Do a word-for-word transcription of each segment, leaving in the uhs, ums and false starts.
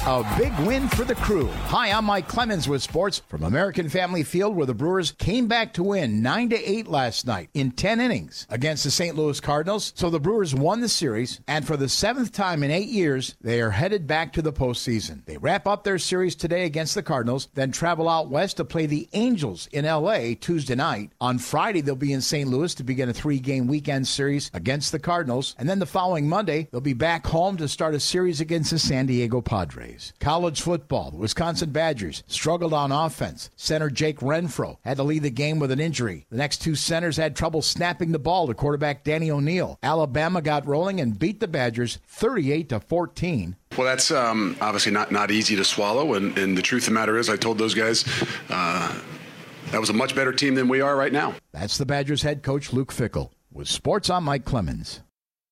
A big win for the Crew. Hi, I'm Mike Clemens with sports from American Family Field, where the Brewers came back to win nine to eight last night in ten innings against the Saint Louis Cardinals. So the Brewers won the series, and for the seventh time in eight years, they are headed back to the postseason. They wrap up their series today against the Cardinals, then travel out west to play the Angels in L A Tuesday night. On Friday, they'll be in Saint Louis to begin a three-game weekend series against the Cardinals, and then the following Monday, they'll be back home to start a series against the San Diego Padres. College football, the Wisconsin Badgers struggled on offense. Center Jake Renfro had to lead the game with an injury. The next two centers had trouble snapping the ball to quarterback Danny O'Neal. Alabama got rolling and beat the Badgers thirty-eight to fourteen. Well, that's um, obviously not, not easy to swallow, and, and the truth of the matter is I told those guys uh, that was a much better team than we are right now. That's the Badgers head coach Luke Fickell. With sports, I'm Mike Clemens.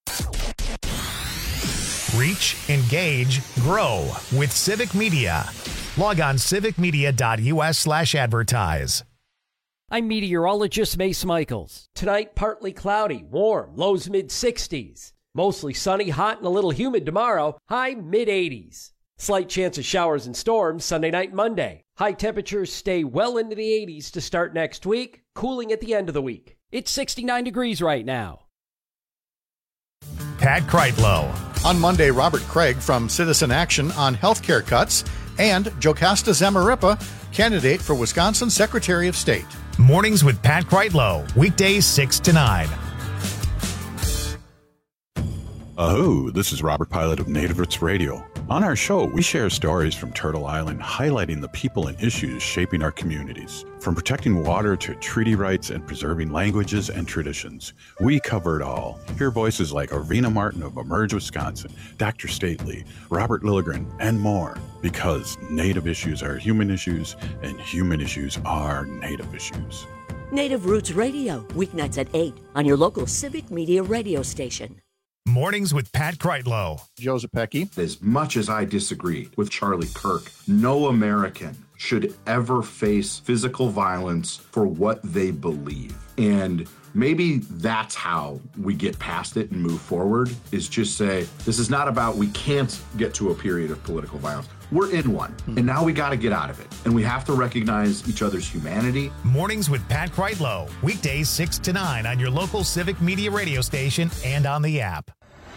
Reach, engage, grow with Civic Media. Log on civicmedia.us slash advertise. I'm meteorologist Mace Michaels. Tonight, partly cloudy, warm, lows mid sixties. Mostly sunny, hot, and a little humid tomorrow, high mid eighties. Slight chance of showers and storms Sunday night, Monday. High temperatures stay well into the eighties to start next week, cooling at the end of the week. It's sixty-nine degrees right now. Pat Kreitlow. On Monday, Robert Craig from Citizen Action on healthcare cuts, and Jocasta Zamarripa, candidate for Wisconsin Secretary of State. Mornings with Pat Kreitlow, weekdays six to nine. Aho, this is Robert Pilot of Native Roots Radio. On our show, we share stories from Turtle Island highlighting the people and issues shaping our communities. From protecting water to treaty rights and preserving languages and traditions, we cover it all. Hear voices like Arena Martin of Emerge Wisconsin, Doctor Stately, Robert Lilligren, and more. Because Native issues are human issues, and human issues are Native issues. Native Roots Radio, weeknights at eight on your local Civic Media radio station. Mornings with Pat Kreitlow. Joe Zepecki. As much as I disagree with Charlie Kirk, no American should ever face physical violence for what they believe. And maybe that's how we get past it and move forward, is just say, this is not about we can't get to a period of political violence. We're in one, and now we got to get out of it. And we have to recognize each other's humanity. Mornings with Pat Kreitlow, weekdays six to nine on your local Civic Media radio station and on the app.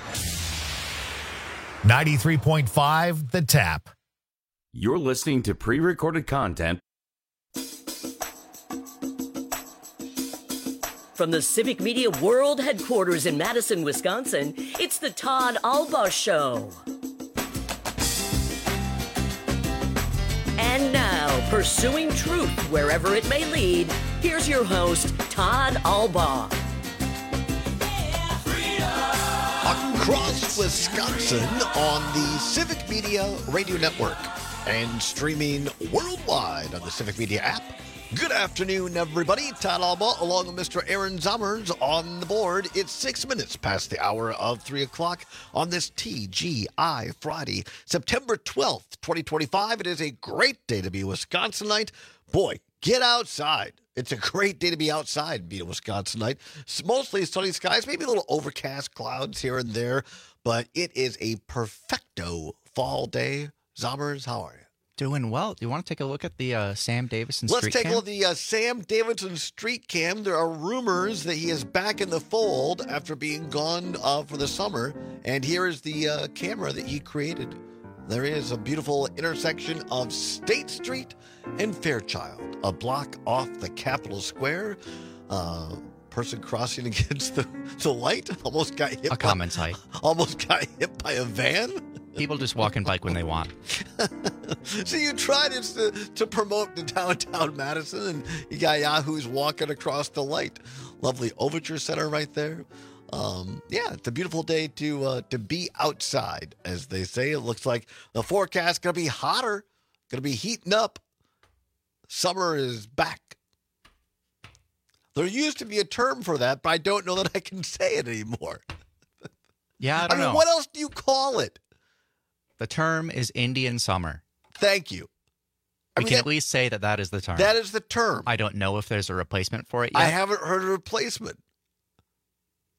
ninety-three point five The Tap. You're listening to pre-recorded content from the Civic Media World Headquarters in Madison, Wisconsin. It's the Todd Alba Show. And now, pursuing truth wherever it may lead, here's your host, Todd Alba. Across Wisconsin on the Civic Media Radio Network and streaming worldwide on the Civic Media app. Good afternoon, everybody. Todd Alba along with Mister Aaron Zommers on the board. It's six minutes past the hour of three o'clock on this T G I Friday, September twelfth, twenty twenty-five. It is a great day to be a Wisconsinite. Boy, get outside. It's a great day to be outside, being a Wisconsinite. It's mostly sunny skies, maybe a little overcast clouds here and there, but it is a perfecto fall day. Zommers, how are you? Doing well. Do you want to take a look at the uh, Sam Davidson Let's street take cam? a look at the uh, Sam Davidson street cam. There are rumors that he is back in the fold after being gone uh, for the summer. And here is the uh, camera that he created. There is a beautiful intersection of State Street and Fairchild, a block off the Capitol Square. Uh, person crossing against the, the light almost got hit. A common sight. Almost got hit by a van. People just walk and bike when they want. So you tried it to, to promote the downtown Madison, and you got Yahoos walking across the light. Lovely Overture Center right there. Um, yeah, it's a beautiful day to uh, to be outside, as they say. It looks like the forecast going to be hotter, going to be heating up. Summer is back. There used to be a term for that, but I don't know that I can say it anymore. Yeah, I don't I mean, know. What else do you call it? The term is Indian summer. Thank you. I We mean, can that, at least say that that is the term. that is the term. I don't know if there's a replacement for it yet. I haven't heard a replacement.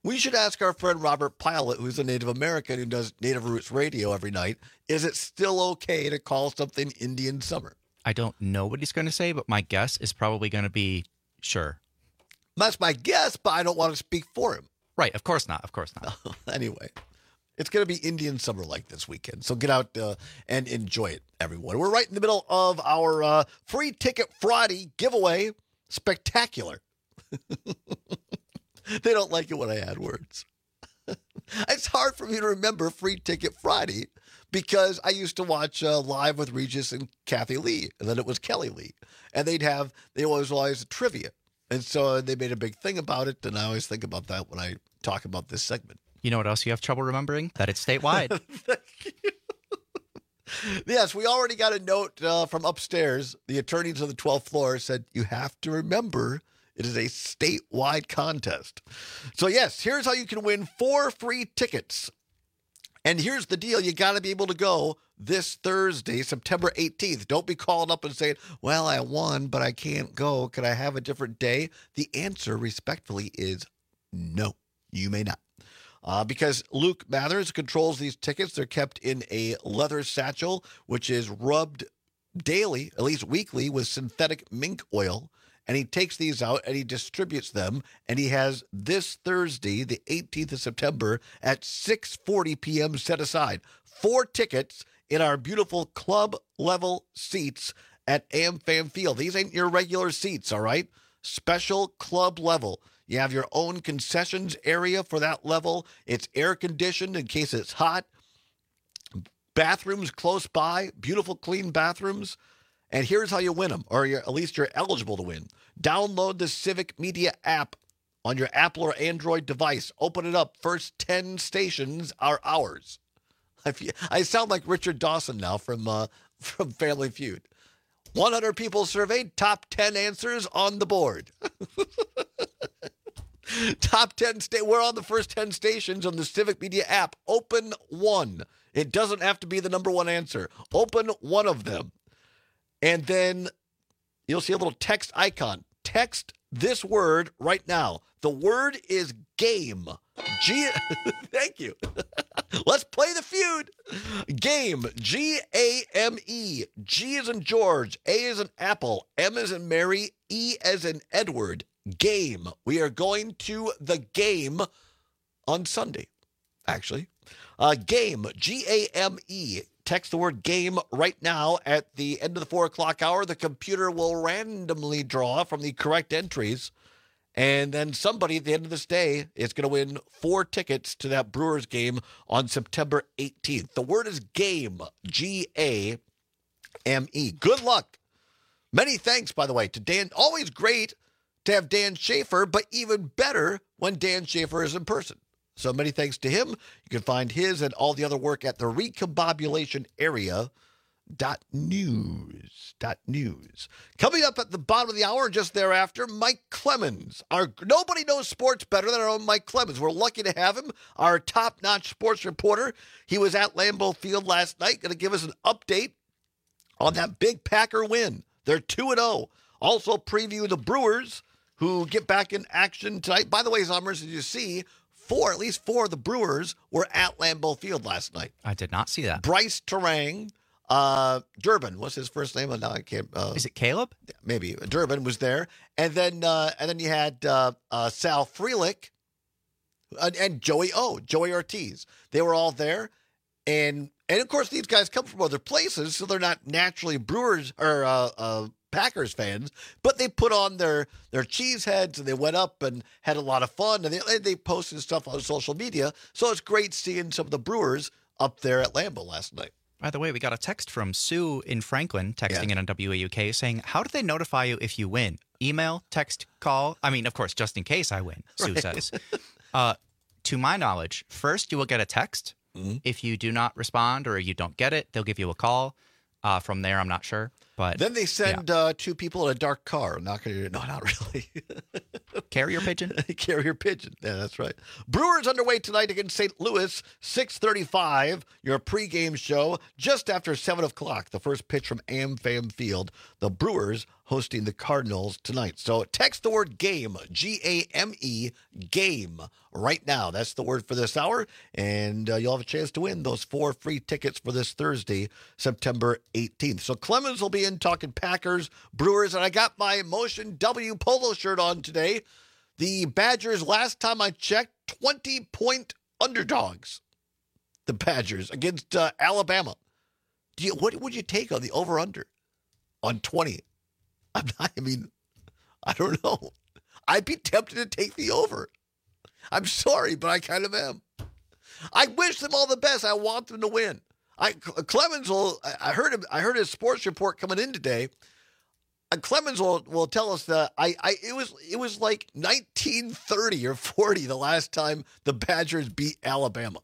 We should ask our friend Robert Pilot, who's a Native American who does Native Roots Radio every night, is it still okay to call something Indian summer? I don't know what he's going to say, but my guess is probably going to be sure. That's my guess, but I don't want to speak for him. Right. Of course not. Of course not. Anyway, it's going to be Indian summer like this weekend. So get out uh, and enjoy it, everyone. We're right in the middle of our uh, free ticket Friday giveaway. Spectacular. They don't like it when I add words. It's hard for me to remember Free Ticket Friday because I used to watch uh, Live with Regis and Kathy Lee, and then it was Kelly Lee. And they'd have, they always always a trivia. And so they made a big thing about it, and I always think about that when I talk about this segment. You know what else you have trouble remembering? That it's statewide. Yes, we already got a note uh, from upstairs. The attorneys on the twelfth floor said, you have to remember it is a statewide contest. So, yes, here's how you can win four free tickets. And here's the deal. You got to be able to go this Thursday, September eighteenth. Don't be calling up and saying, well, I won, but I can't go. Can I have a different day? The answer, respectfully, is no, you may not. Uh, because Luke Mathers controls these tickets. They're kept in a leather satchel, which is rubbed daily, at least weekly, with synthetic mink oil. And he takes these out and he distributes them. And he has this Thursday, the eighteenth of September, at six forty p.m. set aside. Four tickets in our beautiful club-level seats at AmFam Field. These ain't your regular seats, all right? Special club level. You have your own concessions area for that level. It's air-conditioned in case it's hot. Bathrooms close by. Beautiful, clean bathrooms. And here's how you win them, or you're, at least you're eligible to win. Download the Civic Media app on your Apple or Android device. Open it up. First ten stations are ours. I, feel, I sound like Richard Dawson now from uh, from Family Feud. one hundred people surveyed, top ten answers on the board. Top ten, sta- we're on the first ten stations on the Civic Media app. Open one. It doesn't have to be the number one answer. Open one of them. And then you'll see a little text icon. Text this word right now. The word is game. G. Thank you. Let's play the feud. Game. G A M E. G as in George. A as in Apple. M as in Mary. E as in Edward. Game. We are going to the game on Sunday, actually. Uh, game. G A M E. Text the word game right now. At the end of the four o'clock hour, the computer will randomly draw from the correct entries. And then somebody at the end of this day is going to win four tickets to that Brewers game on September eighteenth. The word is game. G A M E. Good luck. Many thanks, by the way, to Dan. Always great to have Dan Schaefer, but even better when Dan Schaefer is in person. So many thanks to him. You can find his and all the other work at the recombobulation area dot news. Dot news. Coming up at the bottom of the hour, just thereafter, Mike Clemens. Our nobody knows sports better than our own Mike Clemens. We're lucky to have him, our top-notch sports reporter. He was at Lambeau Field last night, going to give us an update on that big Packer win. They're two and oh. Also preview the Brewers, who get back in action tonight. By the way, Zommers, as you see, four, at least four of the Brewers were at Lambeau Field last night. I did not see that. Bryce Terang, uh, Durbin, what's his first name? Now I can't. Uh, Is it Caleb? Maybe Durbin was there, and then uh, and then you had uh, uh, Sal Frelick and, and Joey O, Joey Ortiz. They were all there, and and of course these guys come from other places, so they're not naturally Brewers or uh, uh, Packers fans, but they put on their their cheese heads and they went up and had a lot of fun, and they they posted stuff on social media. So it's great seeing some of the Brewers up there at Lambeau last night. By the way, we got a text from Sue in Franklin, texting yeah. in on W A U K, saying, how do they notify you if you win? Email, text, call? I mean, of course, just in case I win, Sue right. says. Uh, to my knowledge, first you will get a text. Mm-hmm. If you do not respond or you don't get it, they'll give you a call. Uh, from there, I'm not sure. But then they send yeah. uh, two people in a dark car. Not gonna, no, not really. Carrier pigeon? Carrier pigeon. Yeah, that's right. Brewers underway tonight against Saint Louis, six thirty-five. Your pregame show just after seven o'clock. The first pitch from AmFam Field. The Brewers hosting the Cardinals tonight. So text the word game, G A M E, game, right now. That's the word for this hour, and uh, you'll have a chance to win those four free tickets for this Thursday, September eighteenth. So Clemens will be in talking Packers, Brewers, and I got my Motion W polo shirt on today. The Badgers, last time I checked, twenty-point underdogs. The Badgers against uh, Alabama. Do you, what would you take on the over-under on twenty? I'm not, I mean, I don't know. I'd be tempted to take the over. I'm sorry, but I kind of am. I wish them all the best. I want them to win. I Clemens will. I heard him. I heard his sports report coming in today. And Clemens will, will tell us that I, I it was it was like nineteen thirty or forty the last time the Badgers beat Alabama.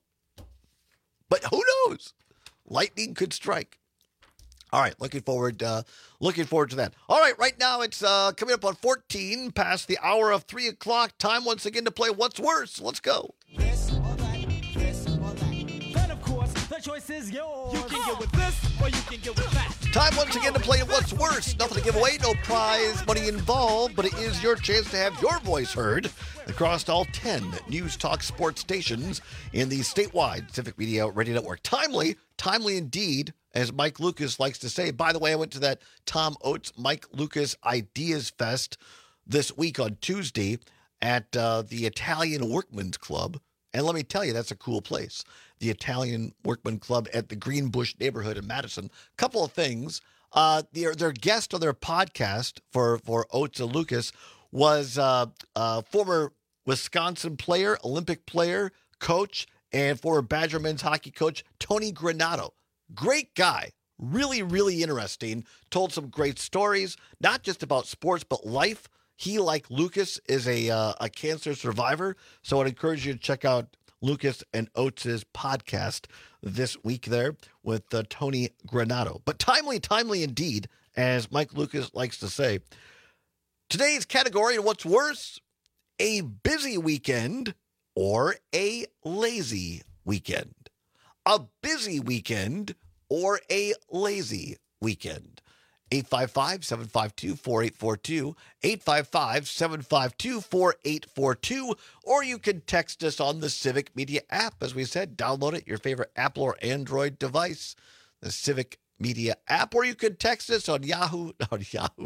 But who knows? Lightning could strike. All right, looking forward, uh, looking forward to that. All right, right now it's uh, coming up on fourteen past the hour of three o'clock. Time once again to play What's Worse. Let's go. This or that, this or that. Then of course the choice is yours. You can get with this or you can get with that. Time once again to play What's Worse. Nothing to give away, no prize money involved, but it is your chance to have your voice heard across all ten News Talk sports stations in the statewide Civic Media Radio Network. Timely, timely indeed, as Mike Lucas likes to say. By the way, I went to that Tom Oates Mike Lucas Ideas Fest this week on Tuesday at uh, the Italian Workmen's Club. And let me tell you, that's a cool place. The Italian Workman Club at the Greenbush neighborhood in Madison. Couple of things. Uh, their, their guest on their podcast for, for Oates and Lucas was uh, uh, former Wisconsin player, Olympic player, coach, and former Badger men's hockey coach, Tony Granato. Great guy. Really, really interesting. Told some great stories, not just about sports, but life. He, like Lucas, is a uh, a cancer survivor. So I'd encourage you to check out Lucas and Oates' podcast this week there with uh, Tony Granato. But timely, timely indeed, as Mike Lucas likes to say. Today's category in What's Worse, a busy weekend or a lazy weekend. A busy weekend or a lazy weekend. eight five five, seven five two, four eight four two, eight five five, seven five two, four eight four two, or you can text us on the Civic Media app. As we said, download it, your favorite Apple or Android device, the Civic Media app, or you can text us on Yahoo. On Yahoo.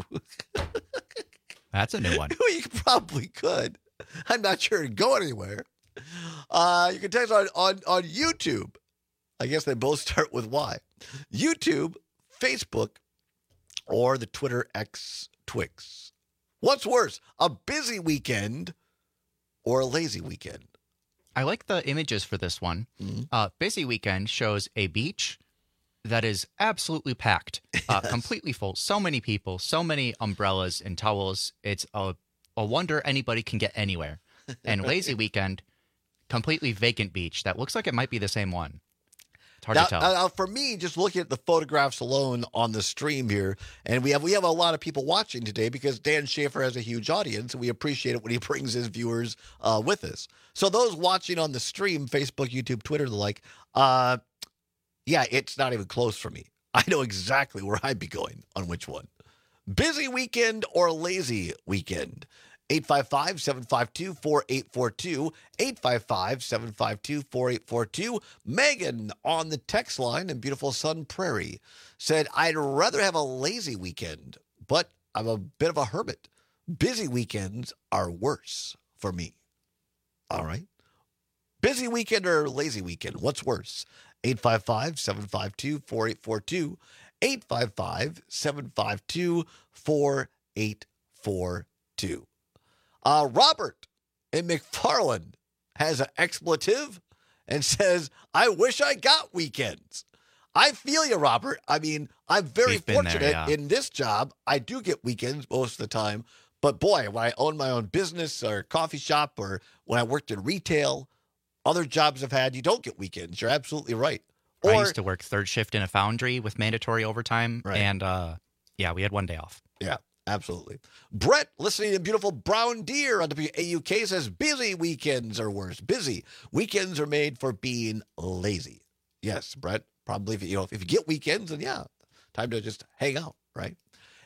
That's a new one. You probably could. I'm not sure it'd go anywhere. Uh, you can text on, on, on YouTube. I guess they both start with Y. YouTube, Facebook, or the Twitter X Twix. What's worse, a busy weekend or a lazy weekend? I like the images for this one. Mm-hmm. Uh, busy weekend shows a beach that is absolutely packed, uh, yes. completely full. So many people, so many umbrellas and towels. It's a, a wonder anybody can get anywhere. And lazy weekend, completely vacant beach. That looks like it might be the same one. It's hard now, to tell. Now, for me, just looking at the photographs alone on the stream here, and we have we have a lot of people watching today because Dan Schaefer has a huge audience, and we appreciate it when he brings his viewers uh, with us. So those watching on the stream, Facebook, YouTube, Twitter, the like, uh, yeah, it's not even close for me. I know exactly where I'd be going on which one. Busy weekend or lazy weekend? eight five five, seven five two, four eight four two, eight five five, seven five two, four eight four two. Megan on the text line in beautiful Sun Prairie said, I'd rather have a lazy weekend, but I'm a bit of a hermit. Busy weekends are worse for me. All right. Busy weekend or lazy weekend? What's worse? eight five five, seven five two, four eight four two, eight five five, seven five two, four eight four two. Uh, Robert in McFarland has an expletive and says, I wish I got weekends. I feel you, Robert. I mean, I'm very fortunate there, yeah. in this job. I do get weekends most of the time. But boy, when I own my own business or coffee shop or when I worked in retail, other jobs I've had, you don't get weekends. You're absolutely right. Or, I used to work third shift in a foundry with mandatory overtime. Right. And uh, yeah, we had one day off. Yeah. Absolutely. Brett, listening to beautiful Brown Deer on W A U K, says busy weekends are worse. Busy weekends are made for being lazy. Yes, Brett. Probably if you know if you get weekends, then yeah, time to just hang out, right?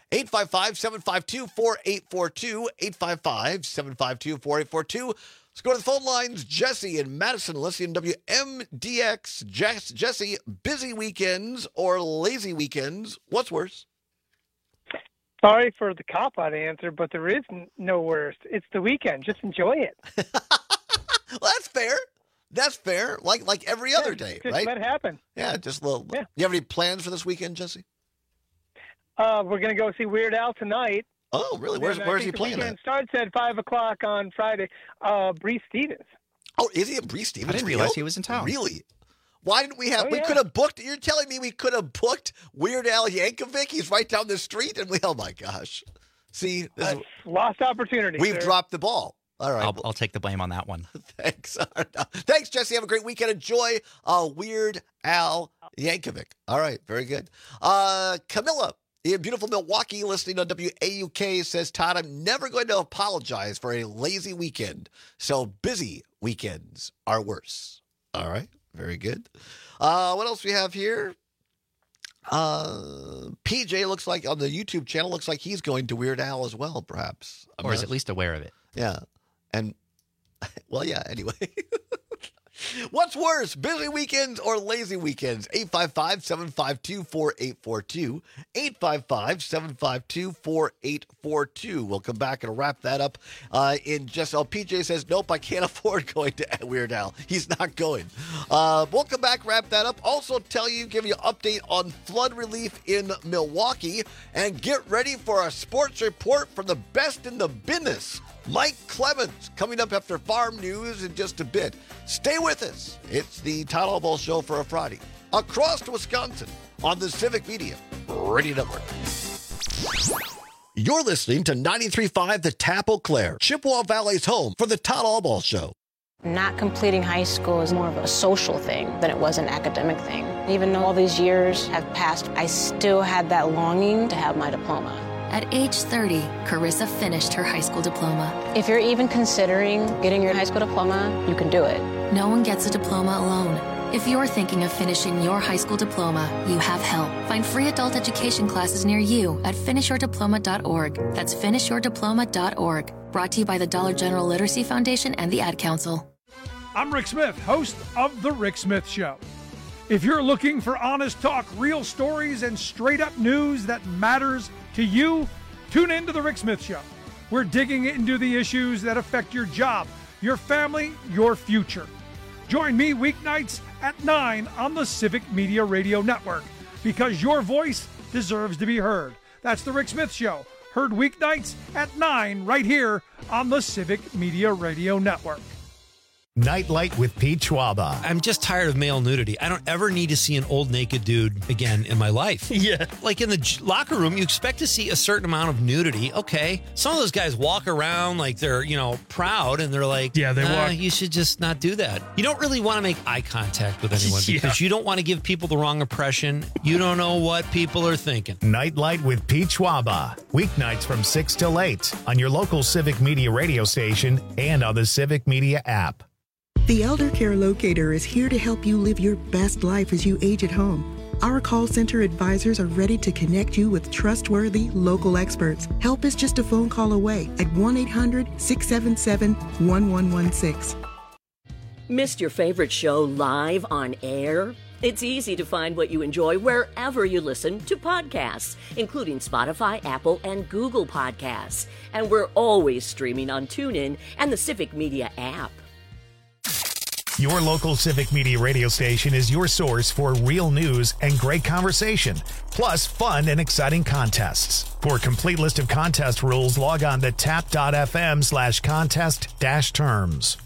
eight five five, seven five two, four eight four two, eight five five, seven five two, four eight four two. Let's go to the phone lines. Jesse in Madison, listening to W M D X. Jess, Jesse, busy weekends or lazy weekends? What's worse? Sorry for the cop-out answer, but there is n- no worse. It's the weekend. Just enjoy it. Well, that's fair. That's fair. Like like every other yeah, day, just right? let it happen. Yeah, just a little. Yeah. You have any plans for this weekend, Jesse? Uh, we're going to go see Weird Al tonight. Oh, really? Where's, And I where's he think the playing weekend at? starts at five o'clock on Friday. Uh, Bree Stevens. Oh, is he at Bree Stevens? I didn't realize he was in town. Really? Why didn't we have? Oh, we yeah. could have booked. You're telling me we could have booked Weird Al Yankovic? He's right down the street, and we. Oh my gosh! See, this Uh, is, lost opportunity. we've sir. dropped the ball. All right. I'll, I'll take the blame on that one. Thanks. Thanks, Jesse. Have a great weekend. Enjoy uh, Weird Al Yankovic. All right. Very good. Uh, Camilla in beautiful Milwaukee, listening on W A U K, says, Todd, I'm never going to apologize for a lazy weekend. So busy weekends are worse. All right. Very good. Uh, what else we have here? Uh, P J looks like on the YouTube channel, looks like he's going to Weird Al as well, perhaps. I'm Or is not- at least aware of it. Yeah. And, well, yeah, anyway. What's worse, busy weekends or lazy weekends? eight five five, seven five two, four eight four two. eight five five, seven five two, four eight four two. We'll come back and wrap that up uh, in just, oh, P J says, nope, I can't afford going to Weird Al. He's not going. Uh, we'll come back, wrap that up. Also tell you, give you an update on flood relief in Milwaukee. And get ready for a sports report from the best in the business. Mike Clemens coming up after Farm News in just a bit. Stay with us. It's the Todd Albaugh Show for a Friday across Wisconsin on the Civic Media Radio Network. You're listening to ninety-three point five The Tap Eau Claire, Chippewa Valley's home for the Todd Albaugh Show. Not completing high school is more of a social thing than it was an academic thing. Even though all these years have passed, I still had that longing to have my diploma. At age thirty, Carissa finished her high school diploma. If you're even considering getting your high school diploma, you can do it. No one gets a diploma alone. If you're thinking of finishing your high school diploma, you have help. Find free adult education classes near you at finish your diploma dot org. That's finish your diploma dot org. Brought to you by the Dollar General Literacy Foundation and the Ad Council. I'm Rick Smith, host of The Rick Smith Show. If you're looking for honest talk, real stories, and straight-up news that matters to you, tune in to The Rick Smith Show. We're digging into the issues that affect your job, your family, your future. Join me weeknights at nine on the Civic Media Radio Network, because your voice deserves to be heard. That's The Rick Smith Show, heard weeknights at nine right here on the Civic Media Radio Network. Nightlight with Pete Schwaba. I'm just tired of male nudity. I don't ever need to see an old naked dude again in my life. Yeah. Like in the j- locker room, you expect to see a certain amount of nudity. Okay. Some of those guys walk around like they're, you know, proud and they're like, yeah, they uh, walk. You should just not do that. You don't really want to make eye contact with anyone Yeah. because you don't want to give people the wrong impression. You don't know what people are thinking. Nightlight with Pete Schwaba. Weeknights from six till eight on your local Civic Media radio station and on the Civic Media app. The Elder Care Locator is here to help you live your best life as you age at home. Our call center advisors are ready to connect you with trustworthy local experts. Help is just a phone call away at one eight hundred, six seven seven, one one one six. Missed your favorite show live on air? It's easy to find what you enjoy wherever you listen to podcasts, including Spotify, Apple, and Google Podcasts. And we're always streaming on TuneIn and the Civic Media app. Your local Civic Media radio station is your source for real news and great conversation, plus fun and exciting contests. For a complete list of contest rules, log on to tap.fm slash contest dash terms.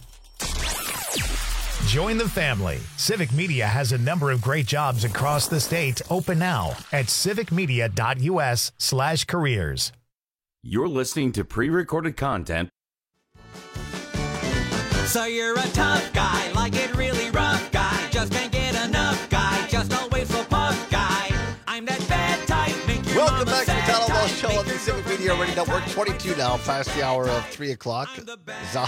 Join the family. Civic Media has a number of great jobs across the state open now at civicmedia.us slash careers. You're listening to pre-recorded content. So you're a tough guy, like it really rough guy. Just can't get enough guy, just always so puff guy. I'm that bad type, make your Welcome mama back to the sad Todd Albaugh type, Show make on the your Civic Media girlfriend Radio Network. type. twenty-two now, past the hour of three o'clock. Z-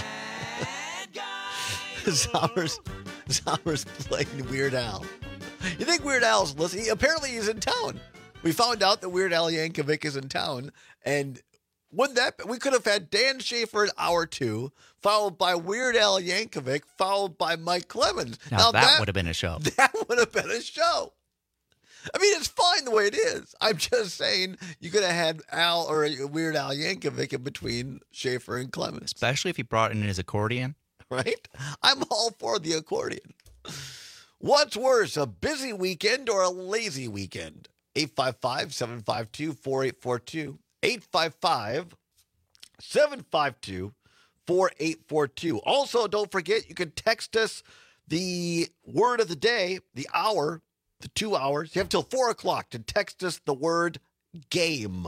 Zommers, Zommers playing Weird Al. You think Weird Al's listening? Apparently he's in town. We found out that Weird Al Yankovic is in town, and wouldn't that we could have had Dan Schaefer in hour two, followed by Weird Al Yankovic, followed by Mike Clemens. Now, now that, that would have been a show. That would have been a show. I mean, it's fine the way it is. I'm just saying you could have had Al or Weird Al Yankovic in between Schaefer and Clemens. Especially if he brought in his accordion. Right? I'm all for the accordion. What's worse, a busy weekend or a lazy weekend? eight five five, seven five two, four eight four two. eight five five, seven five two, four eight four two. Also, don't forget, you can text us the word of the day, the hour, the two hours. You have till four o'clock to text us the word game.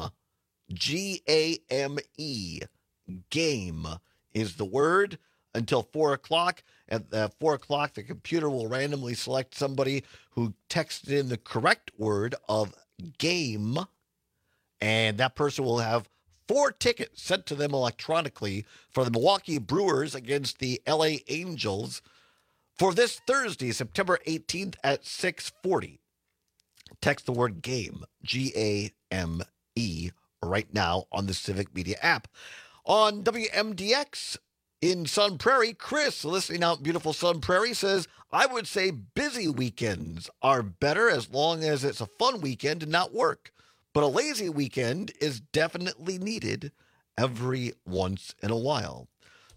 G A M E. Game is the word until four o'clock. At uh, four o'clock, the computer will randomly select somebody who texted in the correct word of game, and that person will have four tickets sent to them electronically for the Milwaukee Brewers against the L A Angels for this Thursday, September eighteenth at six forty. Text the word game, G A M E, right now on the Civic Media app. On W M D X in Sun Prairie, Chris, listening out in beautiful Sun Prairie, says, I would say busy weekends are better as long as it's a fun weekend and not work. But a lazy weekend is definitely needed every once in a while.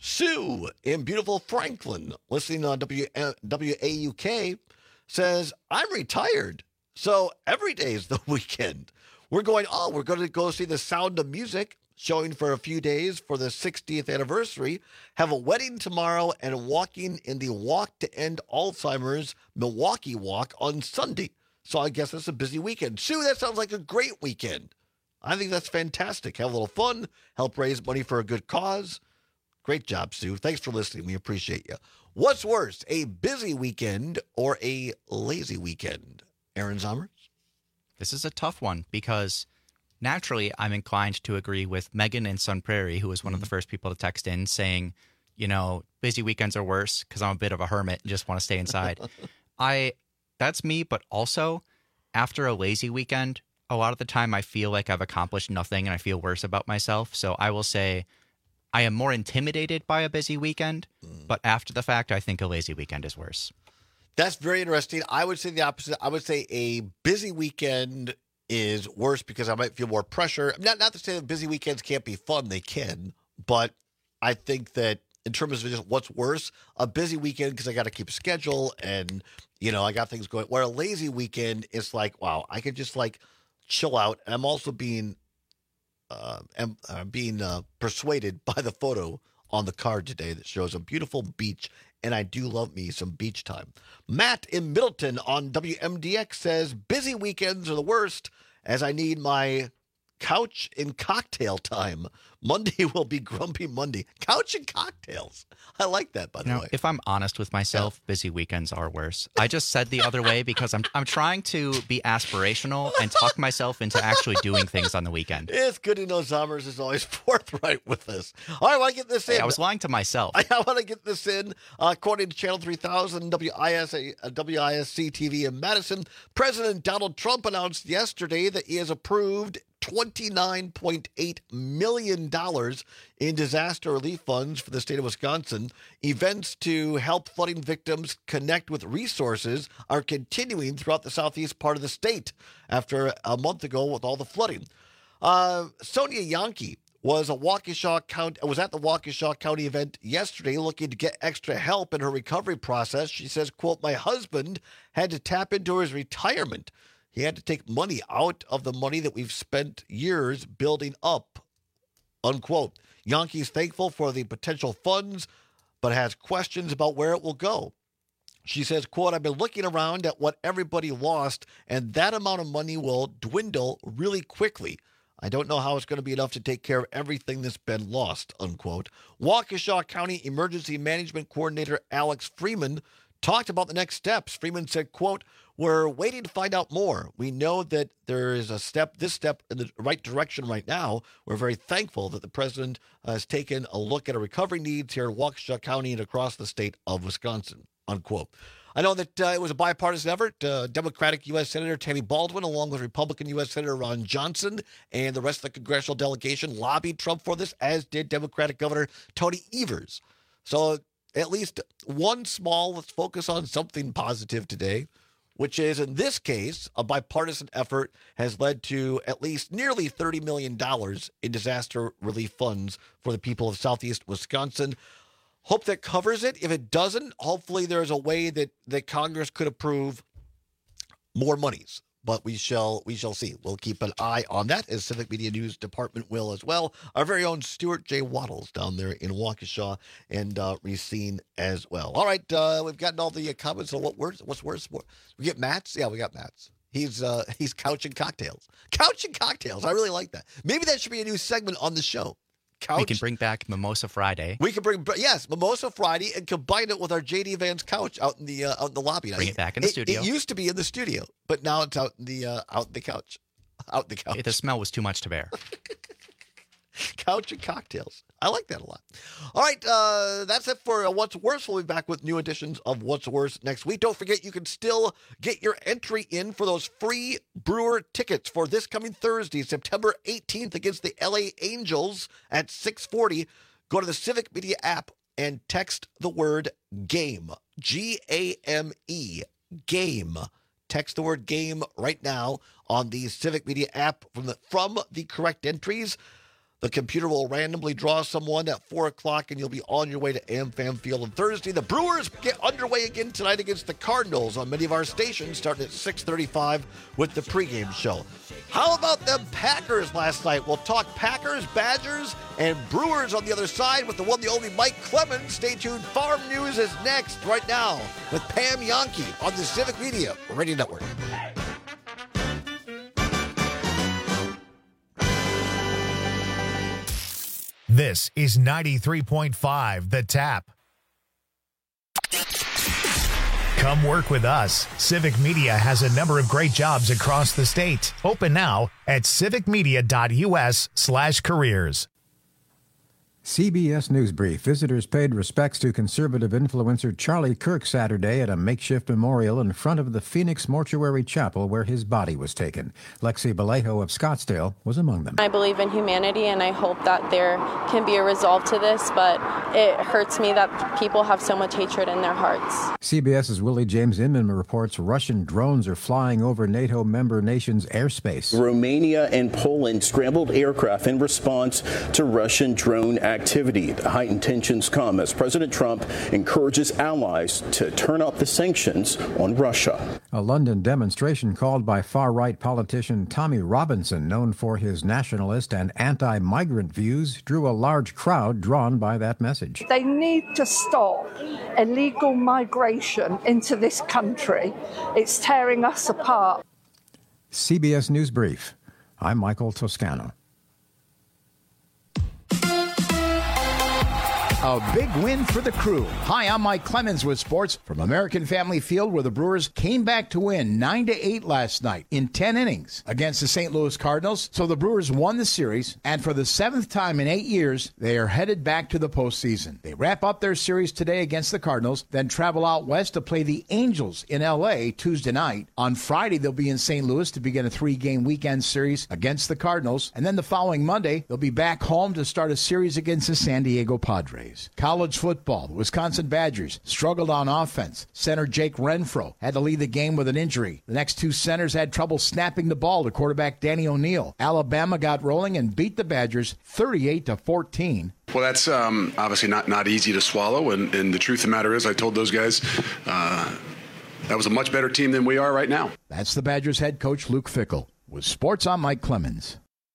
Sue in beautiful Franklin, listening on W A U K, says, I'm retired, so every day is the weekend. We're going, oh, we're going to go see The Sound of Music, showing for a few days for the sixtieth anniversary, have a wedding tomorrow, and walking in the Walk to End Alzheimer's Milwaukee Walk on Sunday. So I guess that's a busy weekend. Sue, that sounds like a great weekend. I think that's fantastic. Have a little fun, help raise money for a good cause. Great job, Sue. Thanks for listening. We appreciate you. What's worse, a busy weekend or a lazy weekend? Aaron Zommers? This is a tough one because naturally I'm inclined to agree with Megan in Sun Prairie, who was one mm-hmm. of the first people to text in saying, you know, busy weekends are worse because I'm a bit of a hermit and just want to stay inside. I, that's me, but also after a lazy weekend, a lot of the time I feel like I've accomplished nothing and I feel worse about myself. So I will say I am more intimidated by a busy weekend, mm. but after the fact, I think a lazy weekend is worse. That's very interesting. I would say the opposite. I would say a busy weekend is worse because I might feel more pressure. Not not to say that busy weekends can't be fun. They can. But I think that in terms of just what's worse, a busy weekend because I got to keep a schedule and, you know, I got things going. Where a lazy weekend is like, wow, I could just like chill out. And I'm also being, uh, am, uh, being uh, persuaded by the photo on the card today that shows a beautiful beach. And I do love me some beach time. Matt in Middleton on W M D X says, busy weekends are the worst as I need my couch and cocktail time. Monday will be Grumpy Monday. Couch and cocktails. I like that, by the now, way. If I'm honest with myself, yeah. busy weekends are worse. I just said the other way because I'm I'm trying to be aspirational and talk myself into actually doing things on the weekend. It's good to know Zommers is always forthright with us. All right, I want to get this in. Hey, I was lying to myself. I, I want to get this in. Uh, according to Channel three thousand, W I S A, uh, W I S C T V in Madison, President Donald Trump announced yesterday that he has approved twenty-nine point eight million dollars in disaster relief funds for the state of Wisconsin. Events to help flooding victims connect with resources are continuing throughout the southeast part of the state after a month ago with all the flooding. Uh, Sonia Yankee was a Waukesha County, was at the Waukesha County event yesterday looking to get extra help in her recovery process. She says, quote, my husband had to tap into his retirement. He had to take money out of the money that we've spent years building up, unquote. Yankee's thankful for the potential funds, but has questions about where it will go. She says, quote, I've been looking around at what everybody lost, and that amount of money will dwindle really quickly. I don't know how it's going to be enough to take care of everything that's been lost, unquote. Waukesha County Emergency Management Coordinator Alex Freeman talked about the next steps. Freeman said, quote, we're waiting to find out more. We know that there is a step, this step in the right direction right now. We're very thankful that the president has taken a look at our recovery needs here in Waukesha County and across the state of Wisconsin, unquote. I know that uh, it was a bipartisan effort. Uh, Democratic U S Senator Tammy Baldwin, along with Republican U S Senator Ron Johnson and the rest of the congressional delegation, lobbied Trump for this, as did Democratic Governor Tony Evers. So at least one small, let's focus on something positive today, which is, in this case, a bipartisan effort has led to at least nearly thirty million dollars in disaster relief funds for the people of Southeast Wisconsin. Hope that covers it. If it doesn't, hopefully there's a way that, that Congress could approve more monies. But we shall we shall see. We'll keep an eye on that, as Civic Media News Department will as well. Our very own Stuart J. Waddles down there in Waukesha and uh, Racine as well. All right, uh, we've gotten all the uh, comments on what worse, what's worse. We get Matt's? Yeah, we got Matt's. He's uh, he's Couch and Cocktails. Couch and Cocktails. I really like that. Maybe that should be a new segment on the show. Couch. We can bring back Mimosa Friday. We can bring, yes, Mimosa Friday, and combine it with our J D Vance couch out in the uh, out in the lobby. Bring it back in the it, studio. It used to be in the studio, but now it's out in the uh, out in the couch, out in the couch. The smell was too much to bear. Couch and Cocktails. I like that a lot. All right, uh, that's it for uh, What's Worse. We'll be back with new editions of What's Worse next week. Don't forget, you can still get your entry in for those free Brewer tickets for this coming Thursday, September eighteenth, against the L A Angels at six forty. Go to the Civic Media app and text the word GAME, G A M E, GAME. Text the word GAME right now on the Civic Media app from the from the correct entries. The computer will randomly draw someone at four o'clock, and you'll be on your way to AmFam Field on Thursday. The Brewers get underway again tonight against the Cardinals on many of our stations, starting at six thirty-five with the pregame show. How about them Packers last night? We'll talk Packers, Badgers, and Brewers on the other side with the one, the only Mike Clemens. Stay tuned. Farm News is next right now with Pam Yankee on the Civic Media Radio Network. This is ninety-three point five The Tap. Come work with us. Civic Media has a number of great jobs across the state. Open now at civicmedia.us slash careers. C B S News Brief. Visitors paid respects to conservative influencer Charlie Kirk Saturday at a makeshift memorial in front of the Phoenix Mortuary Chapel where his body was taken. Lexi Vallejo of Scottsdale was among them. I believe in humanity, and I hope that there can be a resolve to this, but it hurts me that people have so much hatred in their hearts. CBS's Willie James Inman reports Russian drones are flying over NATO member nations' airspace. Romania and Poland scrambled aircraft in response to Russian drone activity. The heightened tensions come as President Trump encourages allies to turn up the sanctions on Russia. A London demonstration called by far-right politician Tommy Robinson, known for his nationalist and anti-migrant views, drew a large crowd drawn by that message. They need to stop illegal migration into this country. It's tearing us apart. C B S News Brief. I'm Michael Toscano. A big win for the Crew. Hi, I'm Mike Clemens with sports from American Family Field, where the Brewers came back to win nine to eight last night in ten innings against the Saint Louis Cardinals. So the Brewers won the series, and for the seventh time in eight years, they are headed back to the postseason. They wrap up their series today against the Cardinals, then travel out west to play the Angels in L A Tuesday night. On Friday, they'll be in Saint Louis to begin a three-game weekend series against the Cardinals, and then the following Monday, they'll be back home to start a series against the San Diego Padres. College football, the Wisconsin Badgers struggled on offense. Center Jake Renfro had to lead the game with an injury. The next two centers had trouble snapping the ball to quarterback Danny O'Neal. Alabama got rolling and beat the Badgers thirty-eight to fourteen. Well, that's um, obviously not, not easy to swallow, and, and the truth of the matter is I told those guys uh, that was a much better team than we are right now. That's the Badgers head coach Luke Fickell. With sports, I'm Mike Clemens.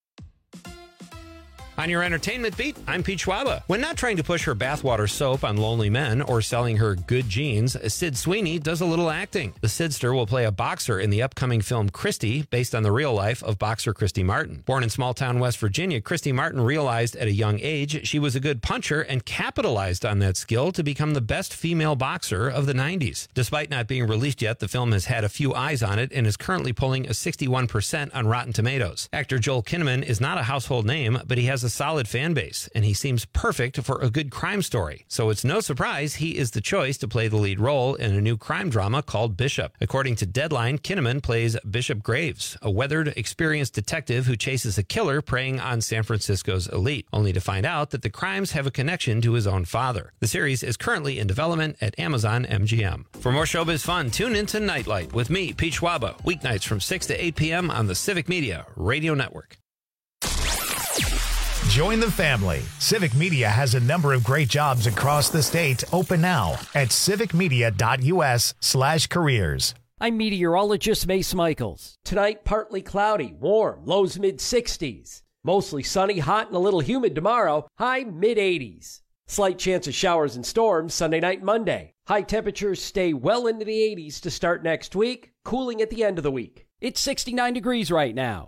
On your entertainment beat, I'm Pete Schwaba. When not trying to push her bathwater soap on lonely men or selling her good jeans, Sid Sweeney does a little acting. The Sidster will play a boxer in the upcoming film Christy, based on the real life of boxer Christy Martin. Born in small-town West Virginia, Christy Martin realized at a young age she was a good puncher and capitalized on that skill to become the best female boxer of the nineties. Despite not being released yet, the film has had a few eyes on it and is currently pulling a sixty-one percent on Rotten Tomatoes. Actor Joel Kinnaman is not a household name, but he has a solid fan base, and he seems perfect for a good crime story. So it's no surprise he is the choice to play the lead role in a new crime drama called Bishop. According to Deadline, Kinnaman plays Bishop Graves, a weathered, experienced detective who chases a killer preying on San Francisco's elite, only to find out that the crimes have a connection to his own father. The series is currently in development at Amazon M G M. For more showbiz fun, tune into Nightlight with me, Pete Schwaba, weeknights from six to eight p.m. on the Civic Media Radio Network. Join the family. Civic Media has a number of great jobs across the state open now at civicmedia.us slash careers. I'm meteorologist Mace Michaels. Tonight, partly cloudy, warm, lows mid sixties. Mostly sunny, hot, and a little humid tomorrow, high mid eighties. Slight chance of showers and storms Sunday night and Monday. High temperatures stay well into the eighties to start next week, cooling at the end of the week. It's sixty-nine degrees right now.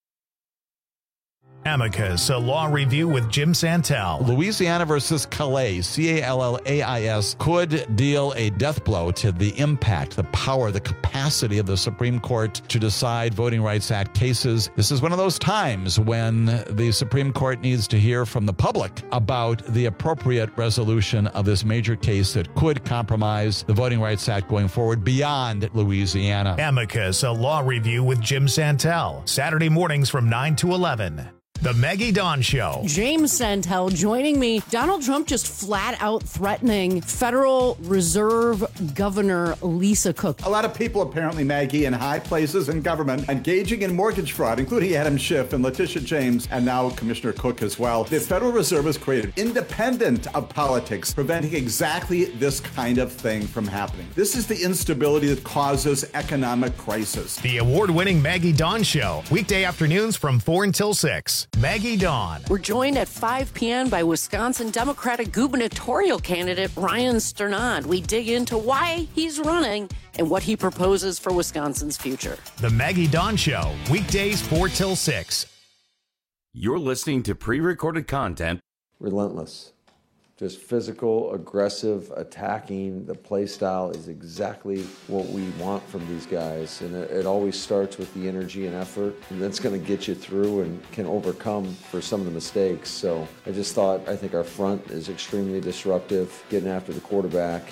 Amicus, a law review with Jim Santel. Louisiana versus Calais, C A L L A I S, could deal a death blow to the impact, the power, the capacity of the Supreme Court to decide Voting Rights Act cases. This is one of those times when the Supreme Court needs to hear from the public about the appropriate resolution of this major case that could compromise the Voting Rights Act going forward beyond Louisiana. Amicus, a law review with Jim Santel. Saturday mornings from nine to eleven. The Maggie Dawn Show. James Santel joining me. Donald Trump just flat out threatening Federal Reserve Governor Lisa Cook. A lot of people, apparently, Maggie, in high places in government engaging in mortgage fraud, including Adam Schiff and Letitia James, and now Commissioner Cook as well. The Federal Reserve has created, independent of politics, preventing exactly this kind of thing from happening. This is the instability that causes economic crisis. The award-winning Maggie Dawn Show. Weekday afternoons from four until six. Maggie Dawn. We're joined at five p.m. by Wisconsin Democratic gubernatorial candidate Ryan Sternad. We dig into why he's running and what he proposes for Wisconsin's future. The Maggie Dawn Show, weekdays four till six. You're listening to pre-recorded content. Relentless. Just physical, aggressive, attacking. The play style is exactly what we want from these guys. And it, it always starts with the energy and effort. And that's going to get you through and can overcome for some of the mistakes. So I just thought, I think our front is extremely disruptive, getting after the quarterback.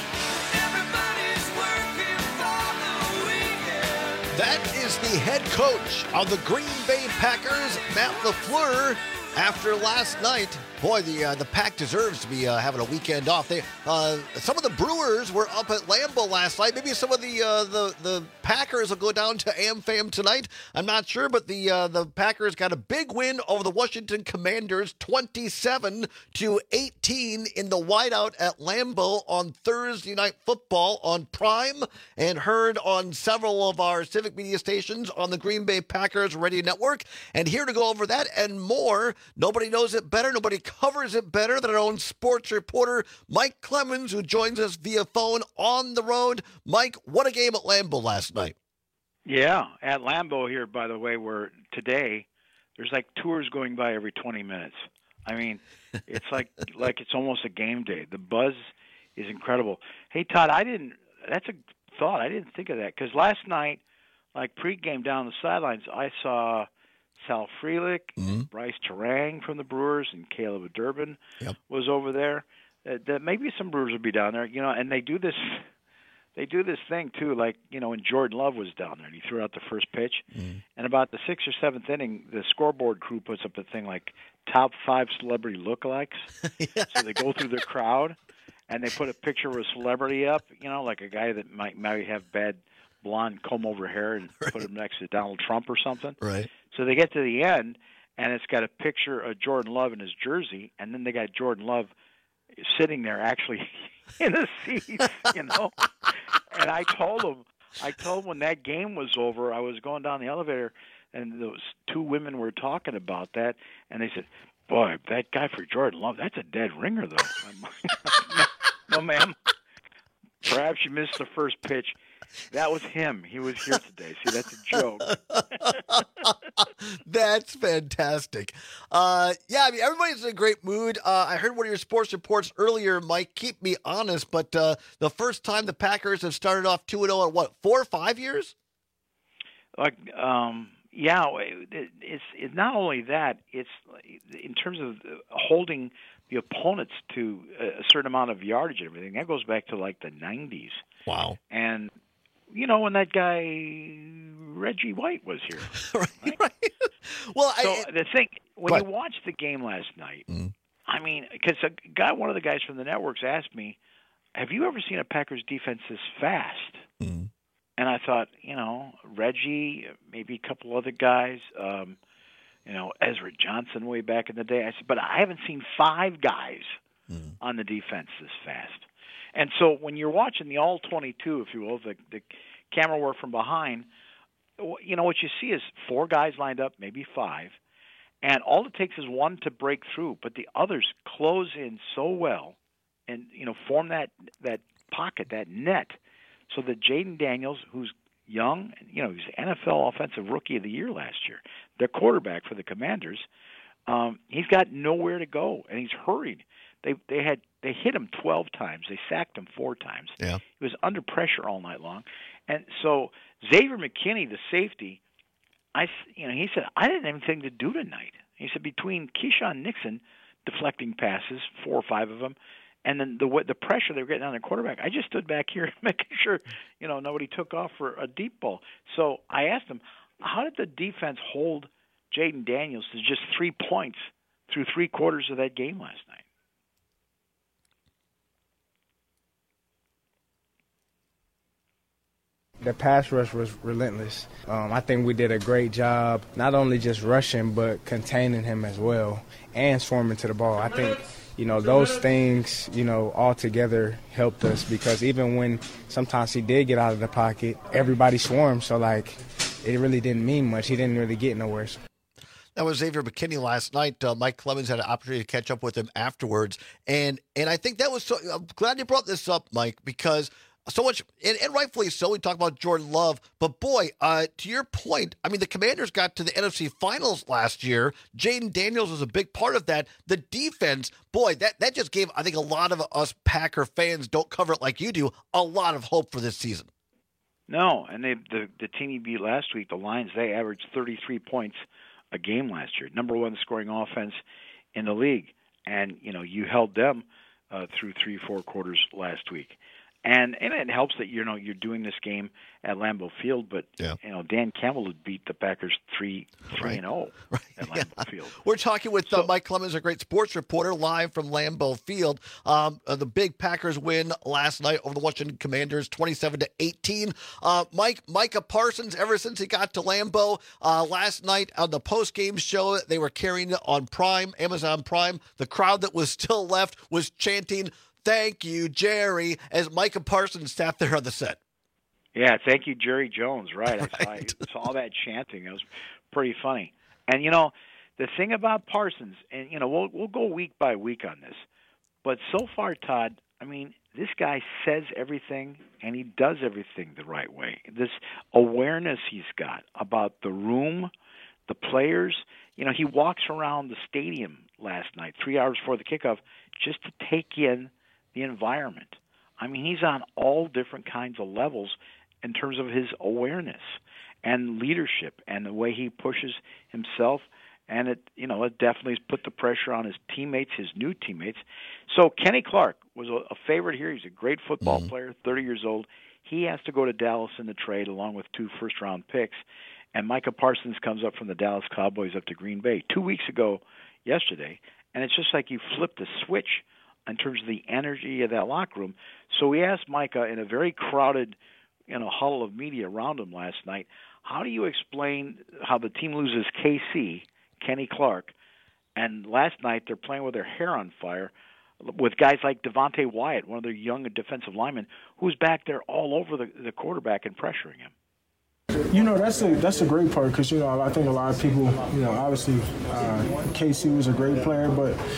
That is the head coach of the Green Bay Packers, Matt LaFleur. After last night, boy, the uh, the Pack deserves to be uh, having a weekend off. They, uh, some of the Brewers were up at Lambeau last night. Maybe some of the uh, the the Packers will go down to AmFam tonight. I'm not sure, but the uh, the Packers got a big win over the Washington Commanders, twenty-seven to eighteen in the whiteout at Lambeau on Thursday Night Football on Prime, and heard on several of our Civic Media stations on the Green Bay Packers Radio Network. And here to go over that and more, nobody knows it better, nobody covers it better than our own sports reporter, Mike Clemens, who joins us via phone on the road. Mike, what a game at Lambeau last night. Yeah, at Lambeau here, by the way, where today there's like tours going by every twenty minutes. I mean, it's like like it's almost a game day. The buzz is incredible. Hey, Todd, I didn't – that's a thought. I didn't think of that because last night, like pregame down the sidelines, I saw – Sal Frelick, mm-hmm. Bryce Terang from the Brewers, and Caleb Durbin yep. was over there. Uh, that maybe some Brewers would be down there, you know. And they do this, they do this thing too, like you know, when Jordan Love was down there, and he threw out the first pitch, mm-hmm. and about the sixth or seventh inning, the scoreboard crew puts up a thing like top five celebrity lookalikes. yeah. So they go through the crowd, and they put a picture of a celebrity up, you know, like a guy that might might have bad blonde comb-over hair, and right. put him next to Donald Trump or something. Right. So they get to the end, and it's got a picture of Jordan Love in his jersey, and then they got Jordan Love sitting there actually in the seats, you know. And I told him, I told him when that game was over, I was going down the elevator, and those two women were talking about that, and they said, boy, that guy for Jordan Love, that's a dead ringer, though. no, no, ma'am. Perhaps you missed the first pitch. That was him. He was here today. See, that's a joke. That's fantastic. Uh, yeah, I mean, everybody's in a great mood. Uh, I heard one of your sports reports earlier, Mike. Keep me honest, but uh, the first time the Packers have started off two and oh in what, four or five years? Like, um, yeah, it, it's it's not only that. It's in terms of holding the opponents to a certain amount of yardage and everything. That goes back to like the nineties. Wow. And you know, when that guy Reggie White was here. right, right. Well, so I, the thing when but, you watched the game last night, mm. I mean, because a guy, one of the guys from the networks asked me, "Have you ever seen a Packers defense this fast?" Mm. And I thought, you know, Reggie, maybe a couple other guys, um, you know, Ezra Johnson way back in the day. I said, but I haven't seen five guys mm. on the defense this fast. And so when you're watching the all twenty-two, if you will, the, the camera work from behind, you know, what you see is four guys lined up, maybe five, and all it takes is one to break through, but the others close in so well and, you know, form that, that pocket, that net, so that Jaden Daniels, who's young, you know, he's N F L Offensive Rookie of the Year last year, their quarterback for the Commanders, um, he's got nowhere to go, and he's hurried. They they had they hit him twelve times. They sacked him four times. Yeah. He was under pressure all night long, and so Xavier McKinney, the safety, I you know he said I didn't have anything to do tonight. He said between Keyshawn Nixon deflecting passes, four or five of them, and then the the pressure they were getting on their quarterback, I just stood back here making sure you know nobody took off for a deep ball. So I asked him, how did the defense hold Jaden Daniels to just three points through three quarters of that game last night? The pass rush was relentless. Um, I think we did a great job, not only just rushing, but containing him as well and swarming to the ball. I think, you know, those things, you know, all together helped us because even when sometimes he did get out of the pocket, everybody swarmed. So, like, it really didn't mean much. He didn't really get nowhere. That was Xavier McKinney last night. Uh, Mike Clemens had an opportunity to catch up with him afterwards. And and I think that was so – I'm glad you brought this up, Mike, because – so much, and, and rightfully so, we talk about Jordan Love. But, boy, uh, to your point, I mean, the Commanders got to the N F C Finals last year. Jaden Daniels was a big part of that. The defense, boy, that, that just gave, I think, a lot of us Packer fans, don't cover it like you do, a lot of hope for this season. No, and they, the, the team you beat last week, the Lions, they averaged thirty-three points a game last year. Number one scoring offense in the league. And, you know, you held them uh, through three, four quarters last week. And and it helps that you know you're doing this game at Lambeau Field, but yeah. you know Dan Campbell would beat the Packers three three and zero at Lambeau yeah. Field. We're talking with so, uh, Mike Clemens, a great sports reporter, live from Lambeau Field. Um, uh, the big Packers win last night over the Washington Commanders, twenty-seven to eighteen. Uh, Mike Micah Parsons, ever since he got to Lambeau uh, last night on the post game show, they were carrying it on Prime, Amazon Prime. The crowd that was still left was chanting, "Thank you, Jerry," as Micah Parsons sat there on the set. Yeah, thank you, Jerry Jones. Right, right. I saw, saw that chanting. It was pretty funny. And you know, the thing about Parsons, and you know, we'll we'll go week by week on this, but so far, Todd, I mean, this guy says everything and he does everything the right way. This awareness he's got about the room, the players. You know, he walks around the stadium last night, three hours before the kickoff, just to take in the environment. I mean, he's on all different kinds of levels in terms of his awareness and leadership and the way he pushes himself. And it, you know, it definitely has put the pressure on his teammates, his new teammates. So Kenny Clark was a, a favorite here. He's a great football mm-hmm. player, thirty years old. He has to go to Dallas in the trade along with two first-round picks. And Micah Parsons comes up from the Dallas Cowboys up to Green Bay two weeks ago yesterday. And it's just like you flipped the switch in terms of the energy of that locker room. So we asked Micah in a very crowded, you know, huddle of media around him last night, how do you explain how the team loses K C, Kenny Clark, and last night they're playing with their hair on fire with guys like Devontae Wyatt, one of their young defensive linemen, who's back there all over the, the quarterback and pressuring him? You know, that's a that's a great part because, you know, I think a lot of people, you know, obviously uh, K C was a great player, but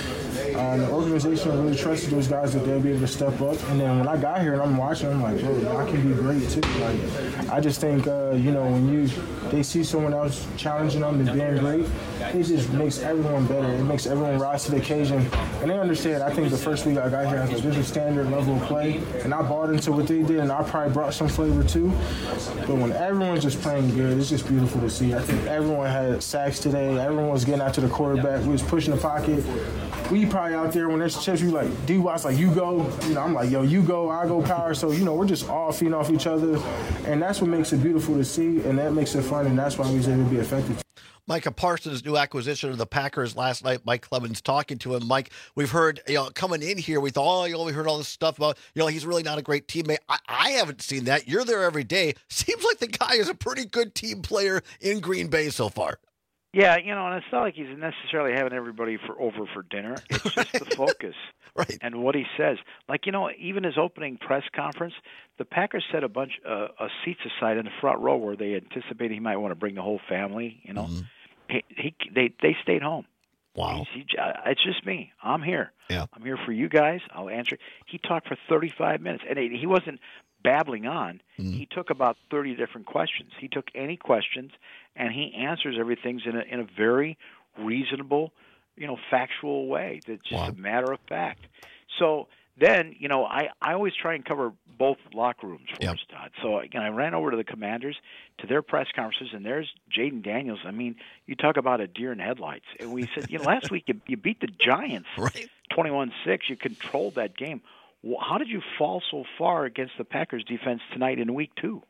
Um, the organization really trusted those guys that they'll be able to step up. And then when I got here and I'm watching, I'm like, bro, I can be great too. Like, I just think, uh, you know, when you they see someone else challenging them and being great, it just makes everyone better. It makes everyone rise to the occasion. And they understand. I think the first week I got here, I was like, there's a standard level of play, and I bought into what they did, and I probably brought some flavor too. But when everyone's just playing good, it's just beautiful to see. I think everyone had sacks today. Everyone was getting after the quarterback. We was pushing the pocket. We probably out there when there's chips, we like, D-Watts like, you go. You know, I'm like, yo, you go, I go power. So, you know, we're just all feeding off each other. And that's what makes it beautiful to see, and that makes it fun, and that's why we was able to be effective. Micah Parsons' new acquisition of the Packers last night. Mike Clemens talking to him. Mike, we've heard, you know, coming in here, we thought, oh, you know, we heard all this stuff about, you know, he's really not a great teammate. I, I haven't seen that. You're there every day. Seems like the guy is a pretty good team player in Green Bay so far. Yeah, you know, and it's not like he's necessarily having everybody for over for dinner. It's just the focus right. and what he says. Like, you know, even his opening press conference, the Packers set a bunch uh, of seats aside in the front row where they anticipated he might want to bring the whole family, you know. Mm-hmm. He, he they they stayed home. Wow. He, he, it's just me. I'm here. Yeah. I'm here for you guys. I'll answer. He talked for thirty-five minutes, and he wasn't babbling on. Mm-hmm. He took about thirty different questions. He took any questions, and he answers everything in a in a very reasonable, you know, factual way. That's just wow. a matter of fact. So then, you know, I, I always try and cover both locker rooms for yep. us, Todd. So again, I ran over to the Commanders, to their press conferences, and there's Jaden Daniels. I mean, you talk about a deer in headlights. And we said, you know, last week you, you beat the Giants right. twenty-one six. You controlled that game. How did you fall so far against the Packers defense tonight in week two?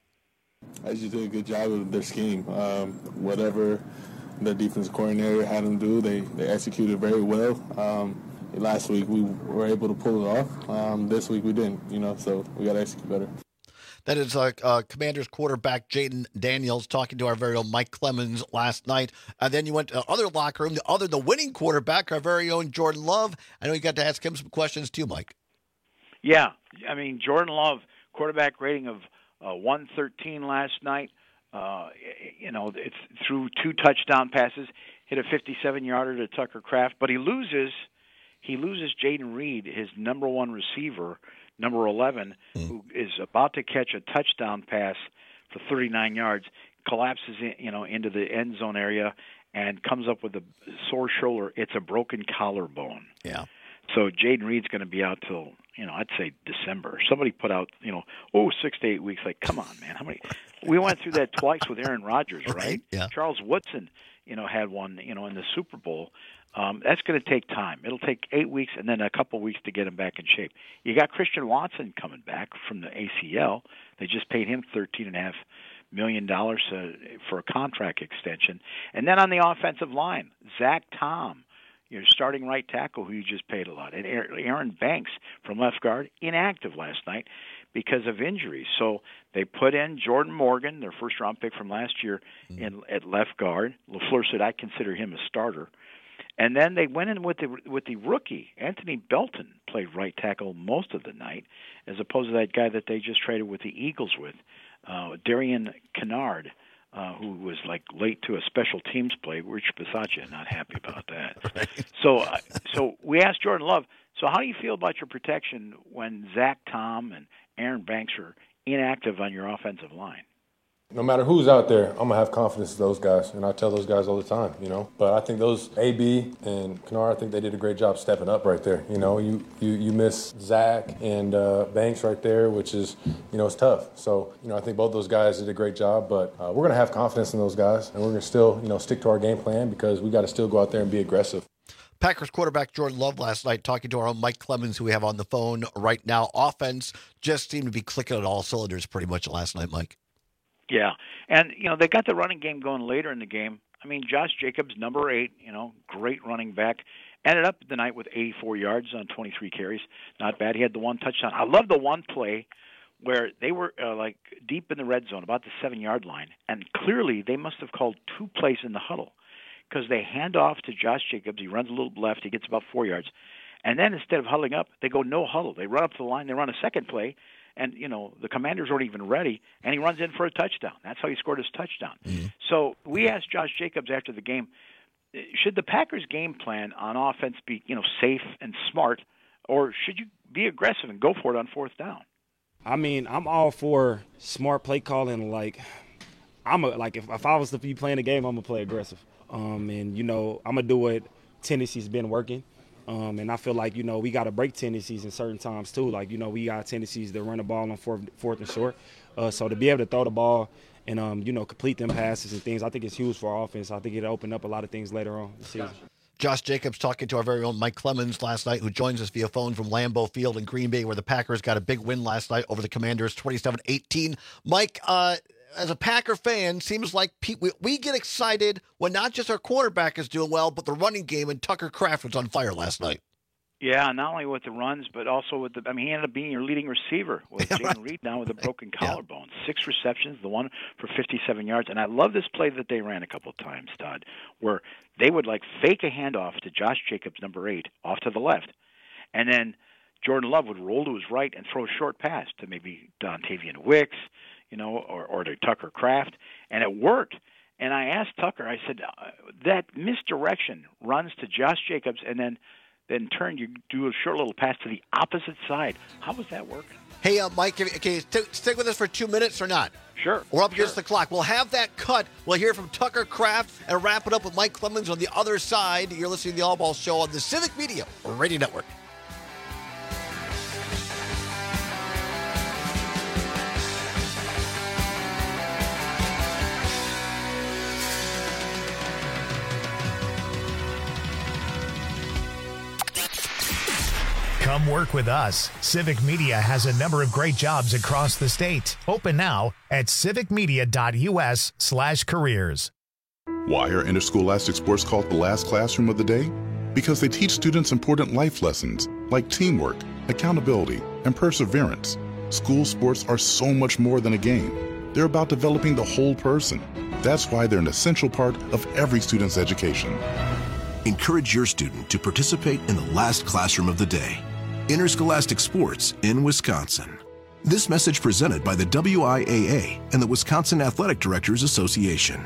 I just did a good job of their scheme. Um, whatever the defense coordinator had them do, they, they executed very well. Um, last week we were able to pull it off. Um, this week we didn't, you know, so we got to execute better. That is uh, uh, Commanders quarterback Jaden Daniels talking to our very own Mike Clemens last night. And then you went to the other locker room, the other the winning quarterback, our very own Jordan Love. I know you got to ask him some questions too, Mike. Yeah, I mean, Jordan Love, quarterback rating of uh, one thirteen last night. Uh, you know, it's threw two touchdown passes, hit a fifty-seven-yarder to Tucker Kraft, but he loses. He loses Jaden Reed, his number one receiver, number eleven, mm. who is about to catch a touchdown pass for thirty-nine yards, collapses in, you know, into the end zone area, and comes up with a sore shoulder. It's a broken collarbone. Yeah. So Jaden Reed's going to be out till, you know, I'd say December. Somebody put out, you know, oh, six to eight weeks. Like, come on, man. How many? We went through that twice with Aaron Rodgers, right? right? Yeah. Charles Woodson, you know, had one, you know, in the Super Bowl. Um, that's going to take time. It'll take eight weeks and then a couple weeks to get him back in shape. You got Christian Watson coming back from the A C L. They just paid him thirteen and a half million dollars uh, for a contract extension. And then on the offensive line, Zach Tom, your starting right tackle, who you just paid a lot, and Aaron Banks from left guard, inactive last night because of injuries. So they put in Jordan Morgan, their first-round pick from last year, mm-hmm. in at left guard. LaFleur said, I consider him a starter. And then they went in with the with the rookie, Anthony Belton, played right tackle most of the night, as opposed to that guy that they just traded with the Eagles with, uh, Darian Kennard. Uh, who was like late to a special teams play. Rich Bisaccia not happy about that. Right. So, uh, so we asked Jordan Love. So, how do you feel about your protection when Zach Tom and Aaron Banks are inactive on your offensive line? No matter who's out there, I'm going to have confidence in those guys, and I tell those guys all the time, you know. But I think those A B and Kennard, I think they did a great job stepping up right there. You know, you you, you miss Zach and uh, Banks right there, which is, you know, it's tough. So, you know, I think both those guys did a great job, but uh, we're going to have confidence in those guys, and we're going to still, you know, stick to our game plan because we got to still go out there and be aggressive. Packers quarterback Jordan Love last night talking to our own Mike Clemens, who we have on the phone right now. Offense just seemed to be clicking on all cylinders pretty much last night, Mike. Yeah, and, you know, they got the running game going later in the game. I mean, Josh Jacobs, number eight, you know, great running back, ended up the night with eighty-four yards on twenty-three carries. Not bad. He had the one touchdown. I love the one play where they were, uh, like, deep in the red zone, about the seven-yard line, and clearly they must have called two plays in the huddle because they hand off to Josh Jacobs. He runs a little left. He gets about four yards. And then instead of huddling up, they go no huddle. They run up to the line. They run a second play. And, you know, the Commanders weren't even ready, and he runs in for a touchdown. That's how he scored his touchdown. Mm-hmm. So we asked Josh Jacobs after the game, should the Packers' game plan on offense be, you know, safe and smart, or should you be aggressive and go for it on fourth down? I mean, I'm all for smart play calling. Like, I'm a, like if, if I was to be playing the game, I'm gonna play aggressive. Um, and you know, I'm gonna do what Tennessee's been working. Um, and I feel like, you know, we got to break tendencies in certain times too. Like, you know, we got tendencies to run the ball on fourth, fourth and short. Uh, so to be able to throw the ball and, um, you know, complete them passes and things, I think it's huge for our offense. I think it'll open up a lot of things later on this season. Josh Jacobs talking to our very own Mike Clemens last night, who joins us via phone from Lambeau Field in Green Bay, where the Packers got a big win last night over the Commanders, twenty-seven eighteen. Mike, uh, as a Packer fan, seems like pe- we, we get excited when not just our quarterback is doing well, but the running game, and Tucker Kraft was on fire last night. Yeah, not only with the runs, but also with the – I mean, he ended up being your leading receiver with Jayden right. Reed now with a broken collarbone. Yeah. Six receptions, the one for fifty-seven yards. And I love this play that they ran a couple of times, Todd, where they would, like, fake a handoff to Josh Jacobs, number eight, off to the left. And then Jordan Love would roll to his right and throw a short pass to maybe Dontavian Wicks, you know, or, or to Tucker Kraft. And it worked. And I asked Tucker, I said, uh, that misdirection runs to Josh Jacobs and then – then turn, you do a short little pass to the opposite side. How was that working? Hey, uh, Mike, can you st- stick with us for two minutes or not? Sure. We're up sure. against the clock. We'll have that cut. We'll hear from Tucker Kraft and wrap it up with Mike Clemens on the other side. You're listening to the All Ball Show on the Civic Media Radio Network. Come work with us. Civic Media has a number of great jobs across the state. Open now at civicmedia.us slash careers. Why are interscholastic sports called the last classroom of the day? Because they teach students important life lessons like teamwork, accountability, and perseverance. School sports are so much more than a game. They're about developing the whole person. That's why they're an essential part of every student's education. Encourage your student to participate in the last classroom of the day. Interscholastic sports in Wisconsin. This message presented by the W I A A and the Wisconsin Athletic Directors Association.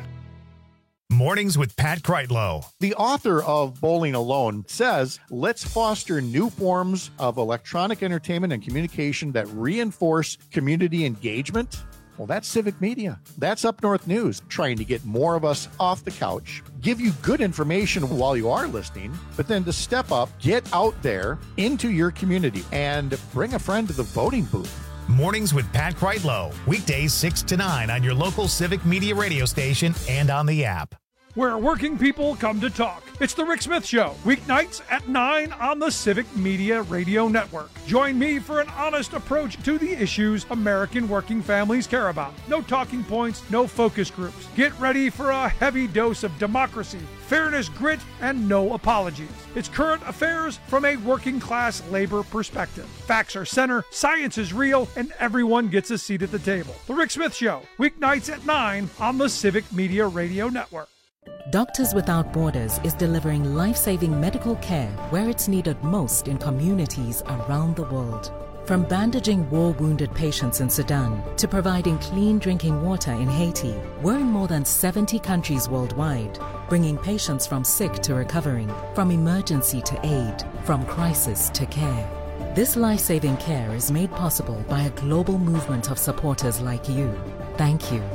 Mornings with Pat Kreitlow. The author of Bowling Alone says, let's foster new forms of electronic entertainment and communication that reinforce community engagement. Well, that's Civic Media. That's Up North News, trying to get more of us off the couch, give you good information while you are listening, but then to step up, get out there into your community and bring a friend to the voting booth. Mornings with Pat Kreitlow, weekdays six to nine on your local Civic Media radio station and on the app. Where working people come to talk. It's the Rick Smith Show, weeknights at nine on the Civic Media Radio Network. Join me for an honest approach to the issues American working families care about. No talking points, no focus groups. Get ready for a heavy dose of democracy, fairness, grit, and no apologies. It's current affairs from a working class labor perspective. Facts are center, science is real, and everyone gets a seat at the table. The Rick Smith Show, weeknights at nine on the Civic Media Radio Network. Doctors Without Borders is delivering life-saving medical care where it's needed most in communities around the world. From bandaging war-wounded patients in Sudan to providing clean drinking water in Haiti, we're in more than seventy countries worldwide, bringing patients from sick to recovering, from emergency to aid, from crisis to care. This life-saving care is made possible by a global movement of supporters like you. Thank you.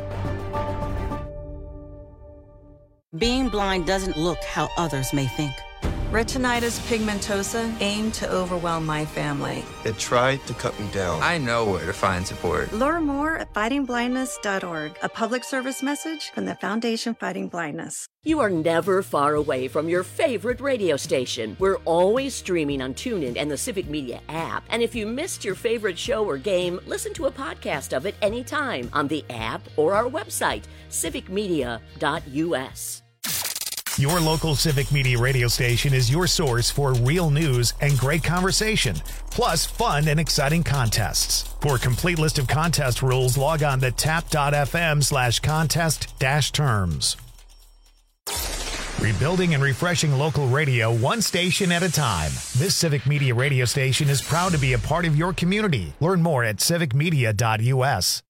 Being blind doesn't look how others may think. Retinitis pigmentosa aimed to overwhelm my family. It tried to cut me down. I know where to find support. Learn more at fighting blindness dot org, a public service message from the Foundation Fighting Blindness. You are never far away from your favorite radio station. We're always streaming on TuneIn and the Civic Media app. And if you missed your favorite show or game, listen to a podcast of it anytime on the app or our website, civic media dot u s. Your local Civic Media radio station is your source for real news and great conversation, plus fun and exciting contests. For a complete list of contest rules, log on to tap.fm slash contest dash terms. Rebuilding and refreshing local radio one station at a time. This Civic Media radio station is proud to be a part of your community. Learn more at civic media dot u s.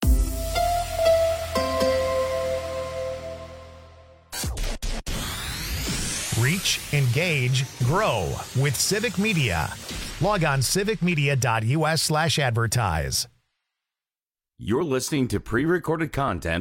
Reach, engage, grow with Civic Media. Log on civicmedia.us slash advertise. You're listening to pre-recorded content.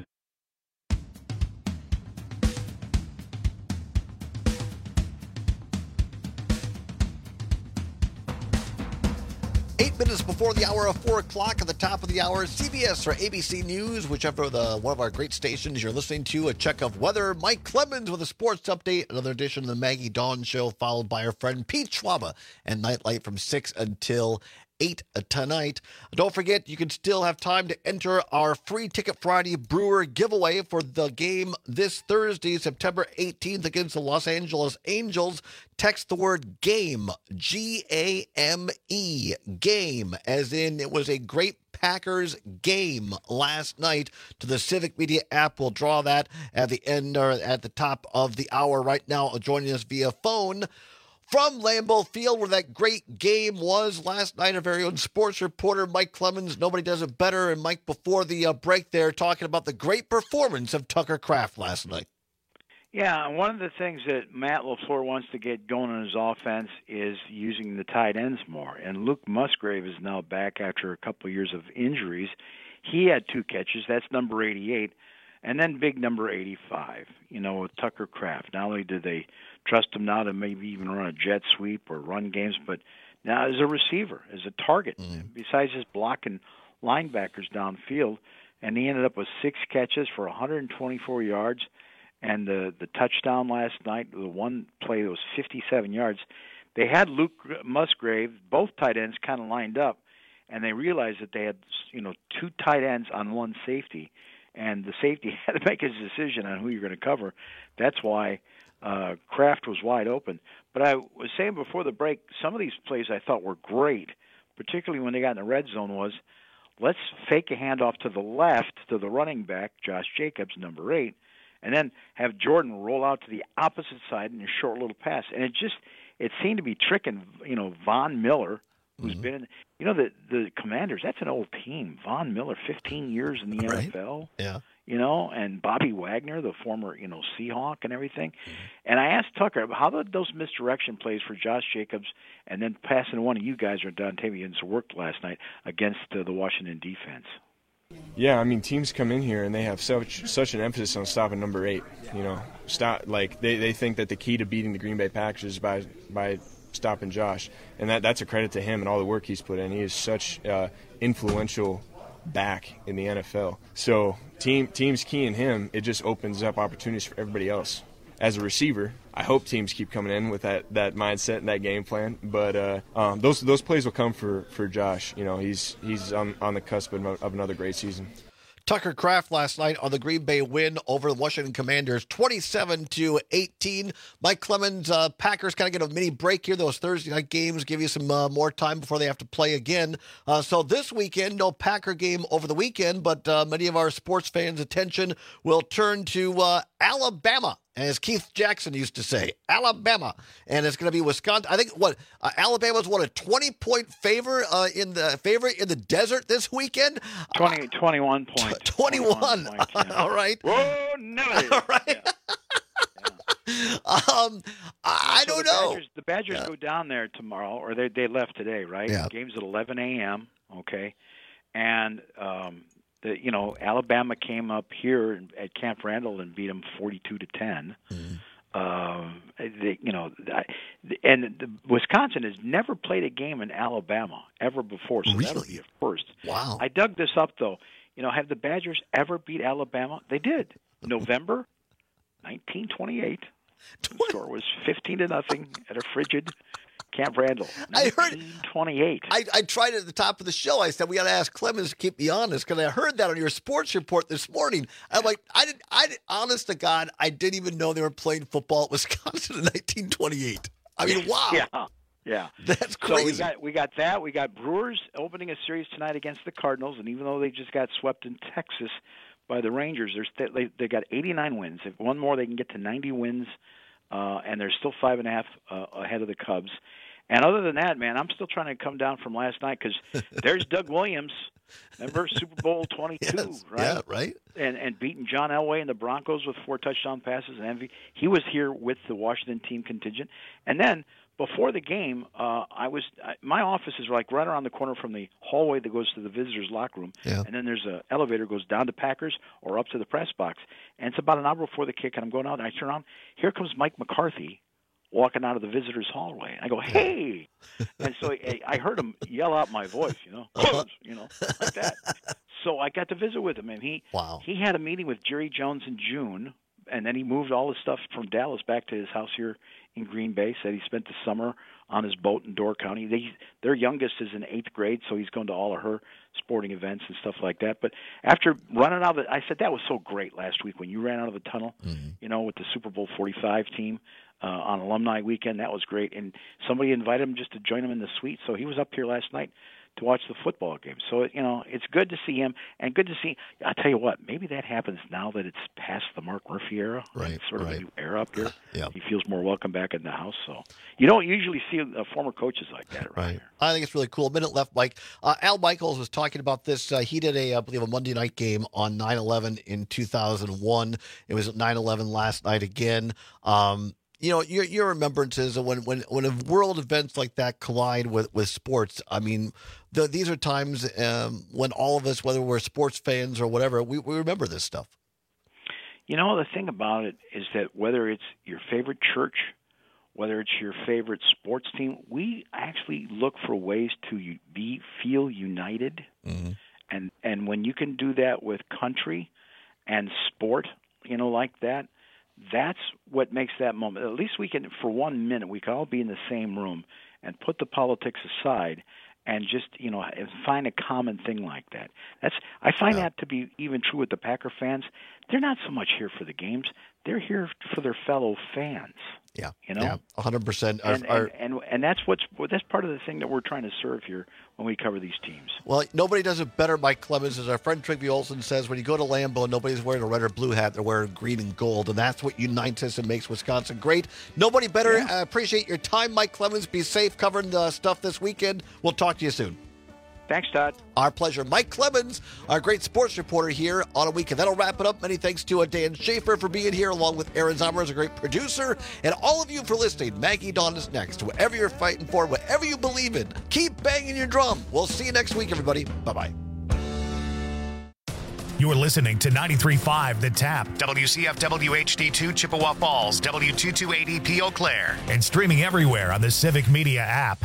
Eight minutes before the hour of four o'clock at the top of the hour, C B S or A B C News, whichever of the one of our great stations you're listening to, a check of weather. Mike Clemens with a sports update, another edition of the Maggie Dawn Show, followed by our friend Pete Schwaba and Nightlight from six until eight tonight. Don't forget, you can still have time to enter our free Ticket Friday Brewer giveaway for the game this Thursday, September eighteenth, against the Los Angeles Angels. Text the word GAME, G A M E, GAME, as in it was a great Packers game last night, to the Civic Media app. We'll draw that at the end or at the top of the hour. Right now, joining us via phone from Lambeau Field, where that great game was last night, our very own sports reporter, Mike Clemens. Nobody does it better. And Mike, before the uh, break there, talking about the great performance of Tucker Kraft last night. Yeah, and one of the things that Matt LaFleur wants to get going on his offense is using the tight ends more. And Luke Musgrave is now back after a couple of years of injuries. He had two catches. That's number eighty-eight. And then big number eighty-five, you know, with Tucker Kraft. Not only did they trust him now to maybe even run a jet sweep or run games, but now as a receiver, as a target, mm. besides just blocking linebackers downfield. And he ended up with six catches for one hundred twenty-four yards. And the, the touchdown last night, the one play that was fifty-seven yards, they had Luke Musgrave, both tight ends, kind of lined up, and they realized that they had, you know, two tight ends on one safety, and the safety had to make his decision on who you're going to cover. That's why uh, Kraft was wide open. But I was saying before the break, some of these plays I thought were great, particularly when they got in the red zone, was let's fake a handoff to the left to the running back, Josh Jacobs, number eight, and then have Jordan roll out to the opposite side in a short little pass. And it just it seemed to be tricking, you know, Von Miller, who's mm-hmm. been in, you know, the the Commanders, that's an old team. Von Miller, fifteen years in the right. N F L. Yeah. You know, and Bobby Wagner, the former, you know, Seahawk and everything. Mm-hmm. And I asked Tucker, how did those misdirection plays for Josh Jacobs and then passing one of you guys or Dontavians worked last night against uh, the Washington defense? Yeah, I mean, teams come in here and they have such such an emphasis on stopping number eight. You know, stop like they, they think that the key to beating the Green Bay Packers is by by stopping Josh, and that that's a credit to him and all the work he's put in. He is such uh, influential back in the N F L. So team teams keying him, it just opens up opportunities for everybody else. As a receiver, I hope teams keep coming in with that, that mindset and that game plan. But uh, um, those those plays will come for, for Josh. You know, he's he's on, on the cusp of, of another great season. Tucker Kraft last night on the Green Bay win over the Washington Commanders, twenty-seven to eighteen. Mike Clemens, uh, Packers kind of get a mini break here. Those Thursday night games give you some uh, more time before they have to play again. Uh, so this weekend, no Packer game over the weekend, but uh, many of our sports fans' attention will turn to uh, Alabama. As Keith Jackson used to say, Alabama, and it's going to be Wisconsin. I think what uh, Alabama's what a twenty-point favor uh, in the favorite in the desert this weekend. twenty, uh, twenty-one points. twenty-one. twenty-one points, yeah. All right. Whoa, never. All right. Yeah. um, I so don't the know. Badgers, the Badgers yeah. go down there tomorrow, or they they left today, right? Yeah. The game's at eleven a.m. Okay, and um. The, you know, Alabama came up here at Camp Randall and beat them forty-two to ten. Mm-hmm. Um, they, you know, and the, Wisconsin has never played a game in Alabama ever before, so really? that'll be a first. Wow. I dug this up, though. You know, have the Badgers ever beat Alabama? They did. November nineteen twenty-eight. The score was fifteen to nothing at a frigid Camp Randall. I heard twenty-eight. I, I tried it at the top of the show. I said we got to ask Clemens to keep me honest because I heard that on your sports report this morning. I'm like, I didn't. I did, honest to God, I didn't even know they were playing football at Wisconsin in nineteen twenty-eight. I mean, wow. Yeah, yeah. That's crazy. So we got we got that. We got Brewers opening a series tonight against the Cardinals, and even though they just got swept in Texas by the Rangers, there's they they got eighty-nine wins. If one more, they can get to ninety wins, uh, and they're still five and a half uh, ahead of the Cubs. And other than that, man, I'm still trying to come down from last night because there's Doug Williams. Remember Super Bowl twenty-two, yes, right? Yeah, right. And and beating John Elway and the Broncos with four touchdown passes and M V P. He was here with the Washington team contingent. And then before the game, uh, I was I, my office is like right around the corner from the hallway that goes to the visitors' locker room. Yeah. And then there's an elevator that goes down to Packers or up to the press box. And it's about an hour before the kick, and I'm going out, and I turn around. Here comes Mike McCarthy walking out of the visitors' hallway. And I go, hey! And so I, I heard him yell out my voice, you know, you know, like that. So I got to visit with him, and he wow. he had a meeting with Jerry Jones in June, and then he moved all his stuff from Dallas back to his house here in Green Bay. Said he spent the summer on his boat in Door County. They, their youngest is in eighth grade, so he's going to all of her sporting events and stuff like that. But after running out of it, I said, that was so great last week when you ran out of the tunnel, mm-hmm. you know, with the Super Bowl forty-five team uh, on Alumni Weekend. That was great. And somebody invited him just to join him in the suite, so he was up here last night to watch the football game. So, you know, it's good to see him, and good to see, I'll tell you what, maybe that happens now that it's past the Mark Murphy era. Right, It's sort of right. a new era up here. Yeah. He feels more welcome back in the house. So you don't usually see uh, former coaches like that around Right. here. I think it's really cool. A minute left, Mike. Uh, Al Michaels was talking about this. Uh, he did a, I believe, a Monday night game on nine eleven in two thousand one. It was at nine eleven last night again. Um, You know, your your remembrances of when when when world events like that collide with, with sports. I mean, the, these are times um, when all of us, whether we're sports fans or whatever, we, we remember this stuff. You know, the thing about it is that whether it's your favorite church, whether it's your favorite sports team, we actually look for ways to be feel united. Mm-hmm. And and when you can do that with country and sport, you know, like that, that's what makes that moment. At least we can, for one minute, we can all be in the same room and put the politics aside and just, you know, find a common thing like that. That's I find yeah. that to be even true with the Packer fans. They're not so much here for the games. They're here for their fellow fans. Yeah, you know, yeah, one hundred percent. And, and, and and that's what's that's part of the thing that we're trying to serve here when we cover these teams. Well, nobody does it better, Mike Clemens, as our friend Trigby Olson says. When you go to Lambeau, nobody's wearing a red or blue hat; they're wearing green and gold, and that's what unites us and makes Wisconsin great. Nobody better. Yeah. Uh, appreciate your time, Mike Clemens. Be safe covering the stuff this weekend. We'll talk to you soon. Thanks, Todd. Our pleasure. Mike Clemens, our great sports reporter here on a weekend. That'll wrap it up. Many thanks to uh, Dan Schaefer for being here, along with Aaron Zomer as a great producer, and all of you for listening. Maggie Dawn is next. Whatever you're fighting for, whatever you believe in, keep banging your drum. We'll see you next week, everybody. Bye-bye. You're listening to ninety-three point five The Tap, W C F W H D two Chippewa Falls, W two two eight E P Eau Claire, and streaming everywhere on the Civic Media app.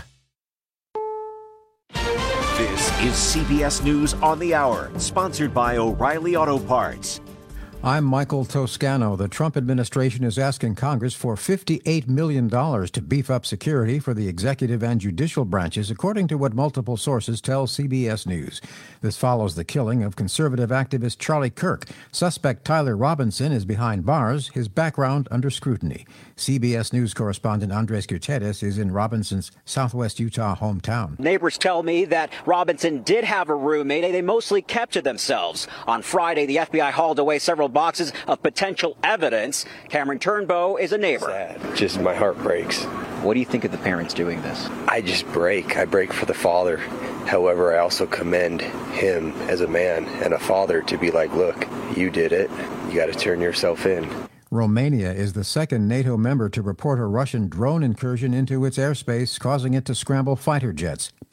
This is C B S News on the Hour, sponsored by O'Reilly Auto Parts. I'm Michael Toscano. The Trump administration is asking Congress for fifty-eight million dollars to beef up security for the executive and judicial branches, according to what multiple sources tell C B S News. This follows the killing of conservative activist Charlie Kirk. Suspect Tyler Robinson is behind bars, his background under scrutiny. C B S News correspondent Andres Gutierrez is in Robinson's southwest Utah hometown. Neighbors tell me that Robinson did have a roommate. They mostly kept to themselves. On Friday, the F B I hauled away several boxes of potential evidence. Cameron Turnbow is a neighbor. Sad. Just my heart breaks. What do you think of the parents doing this? I just break. I break for the father. However, I also commend him as a man and a father to be like, look, you did it. You got to turn yourself in. Romania is the second NATO member to report a Russian drone incursion into its airspace, causing it to scramble fighter jets.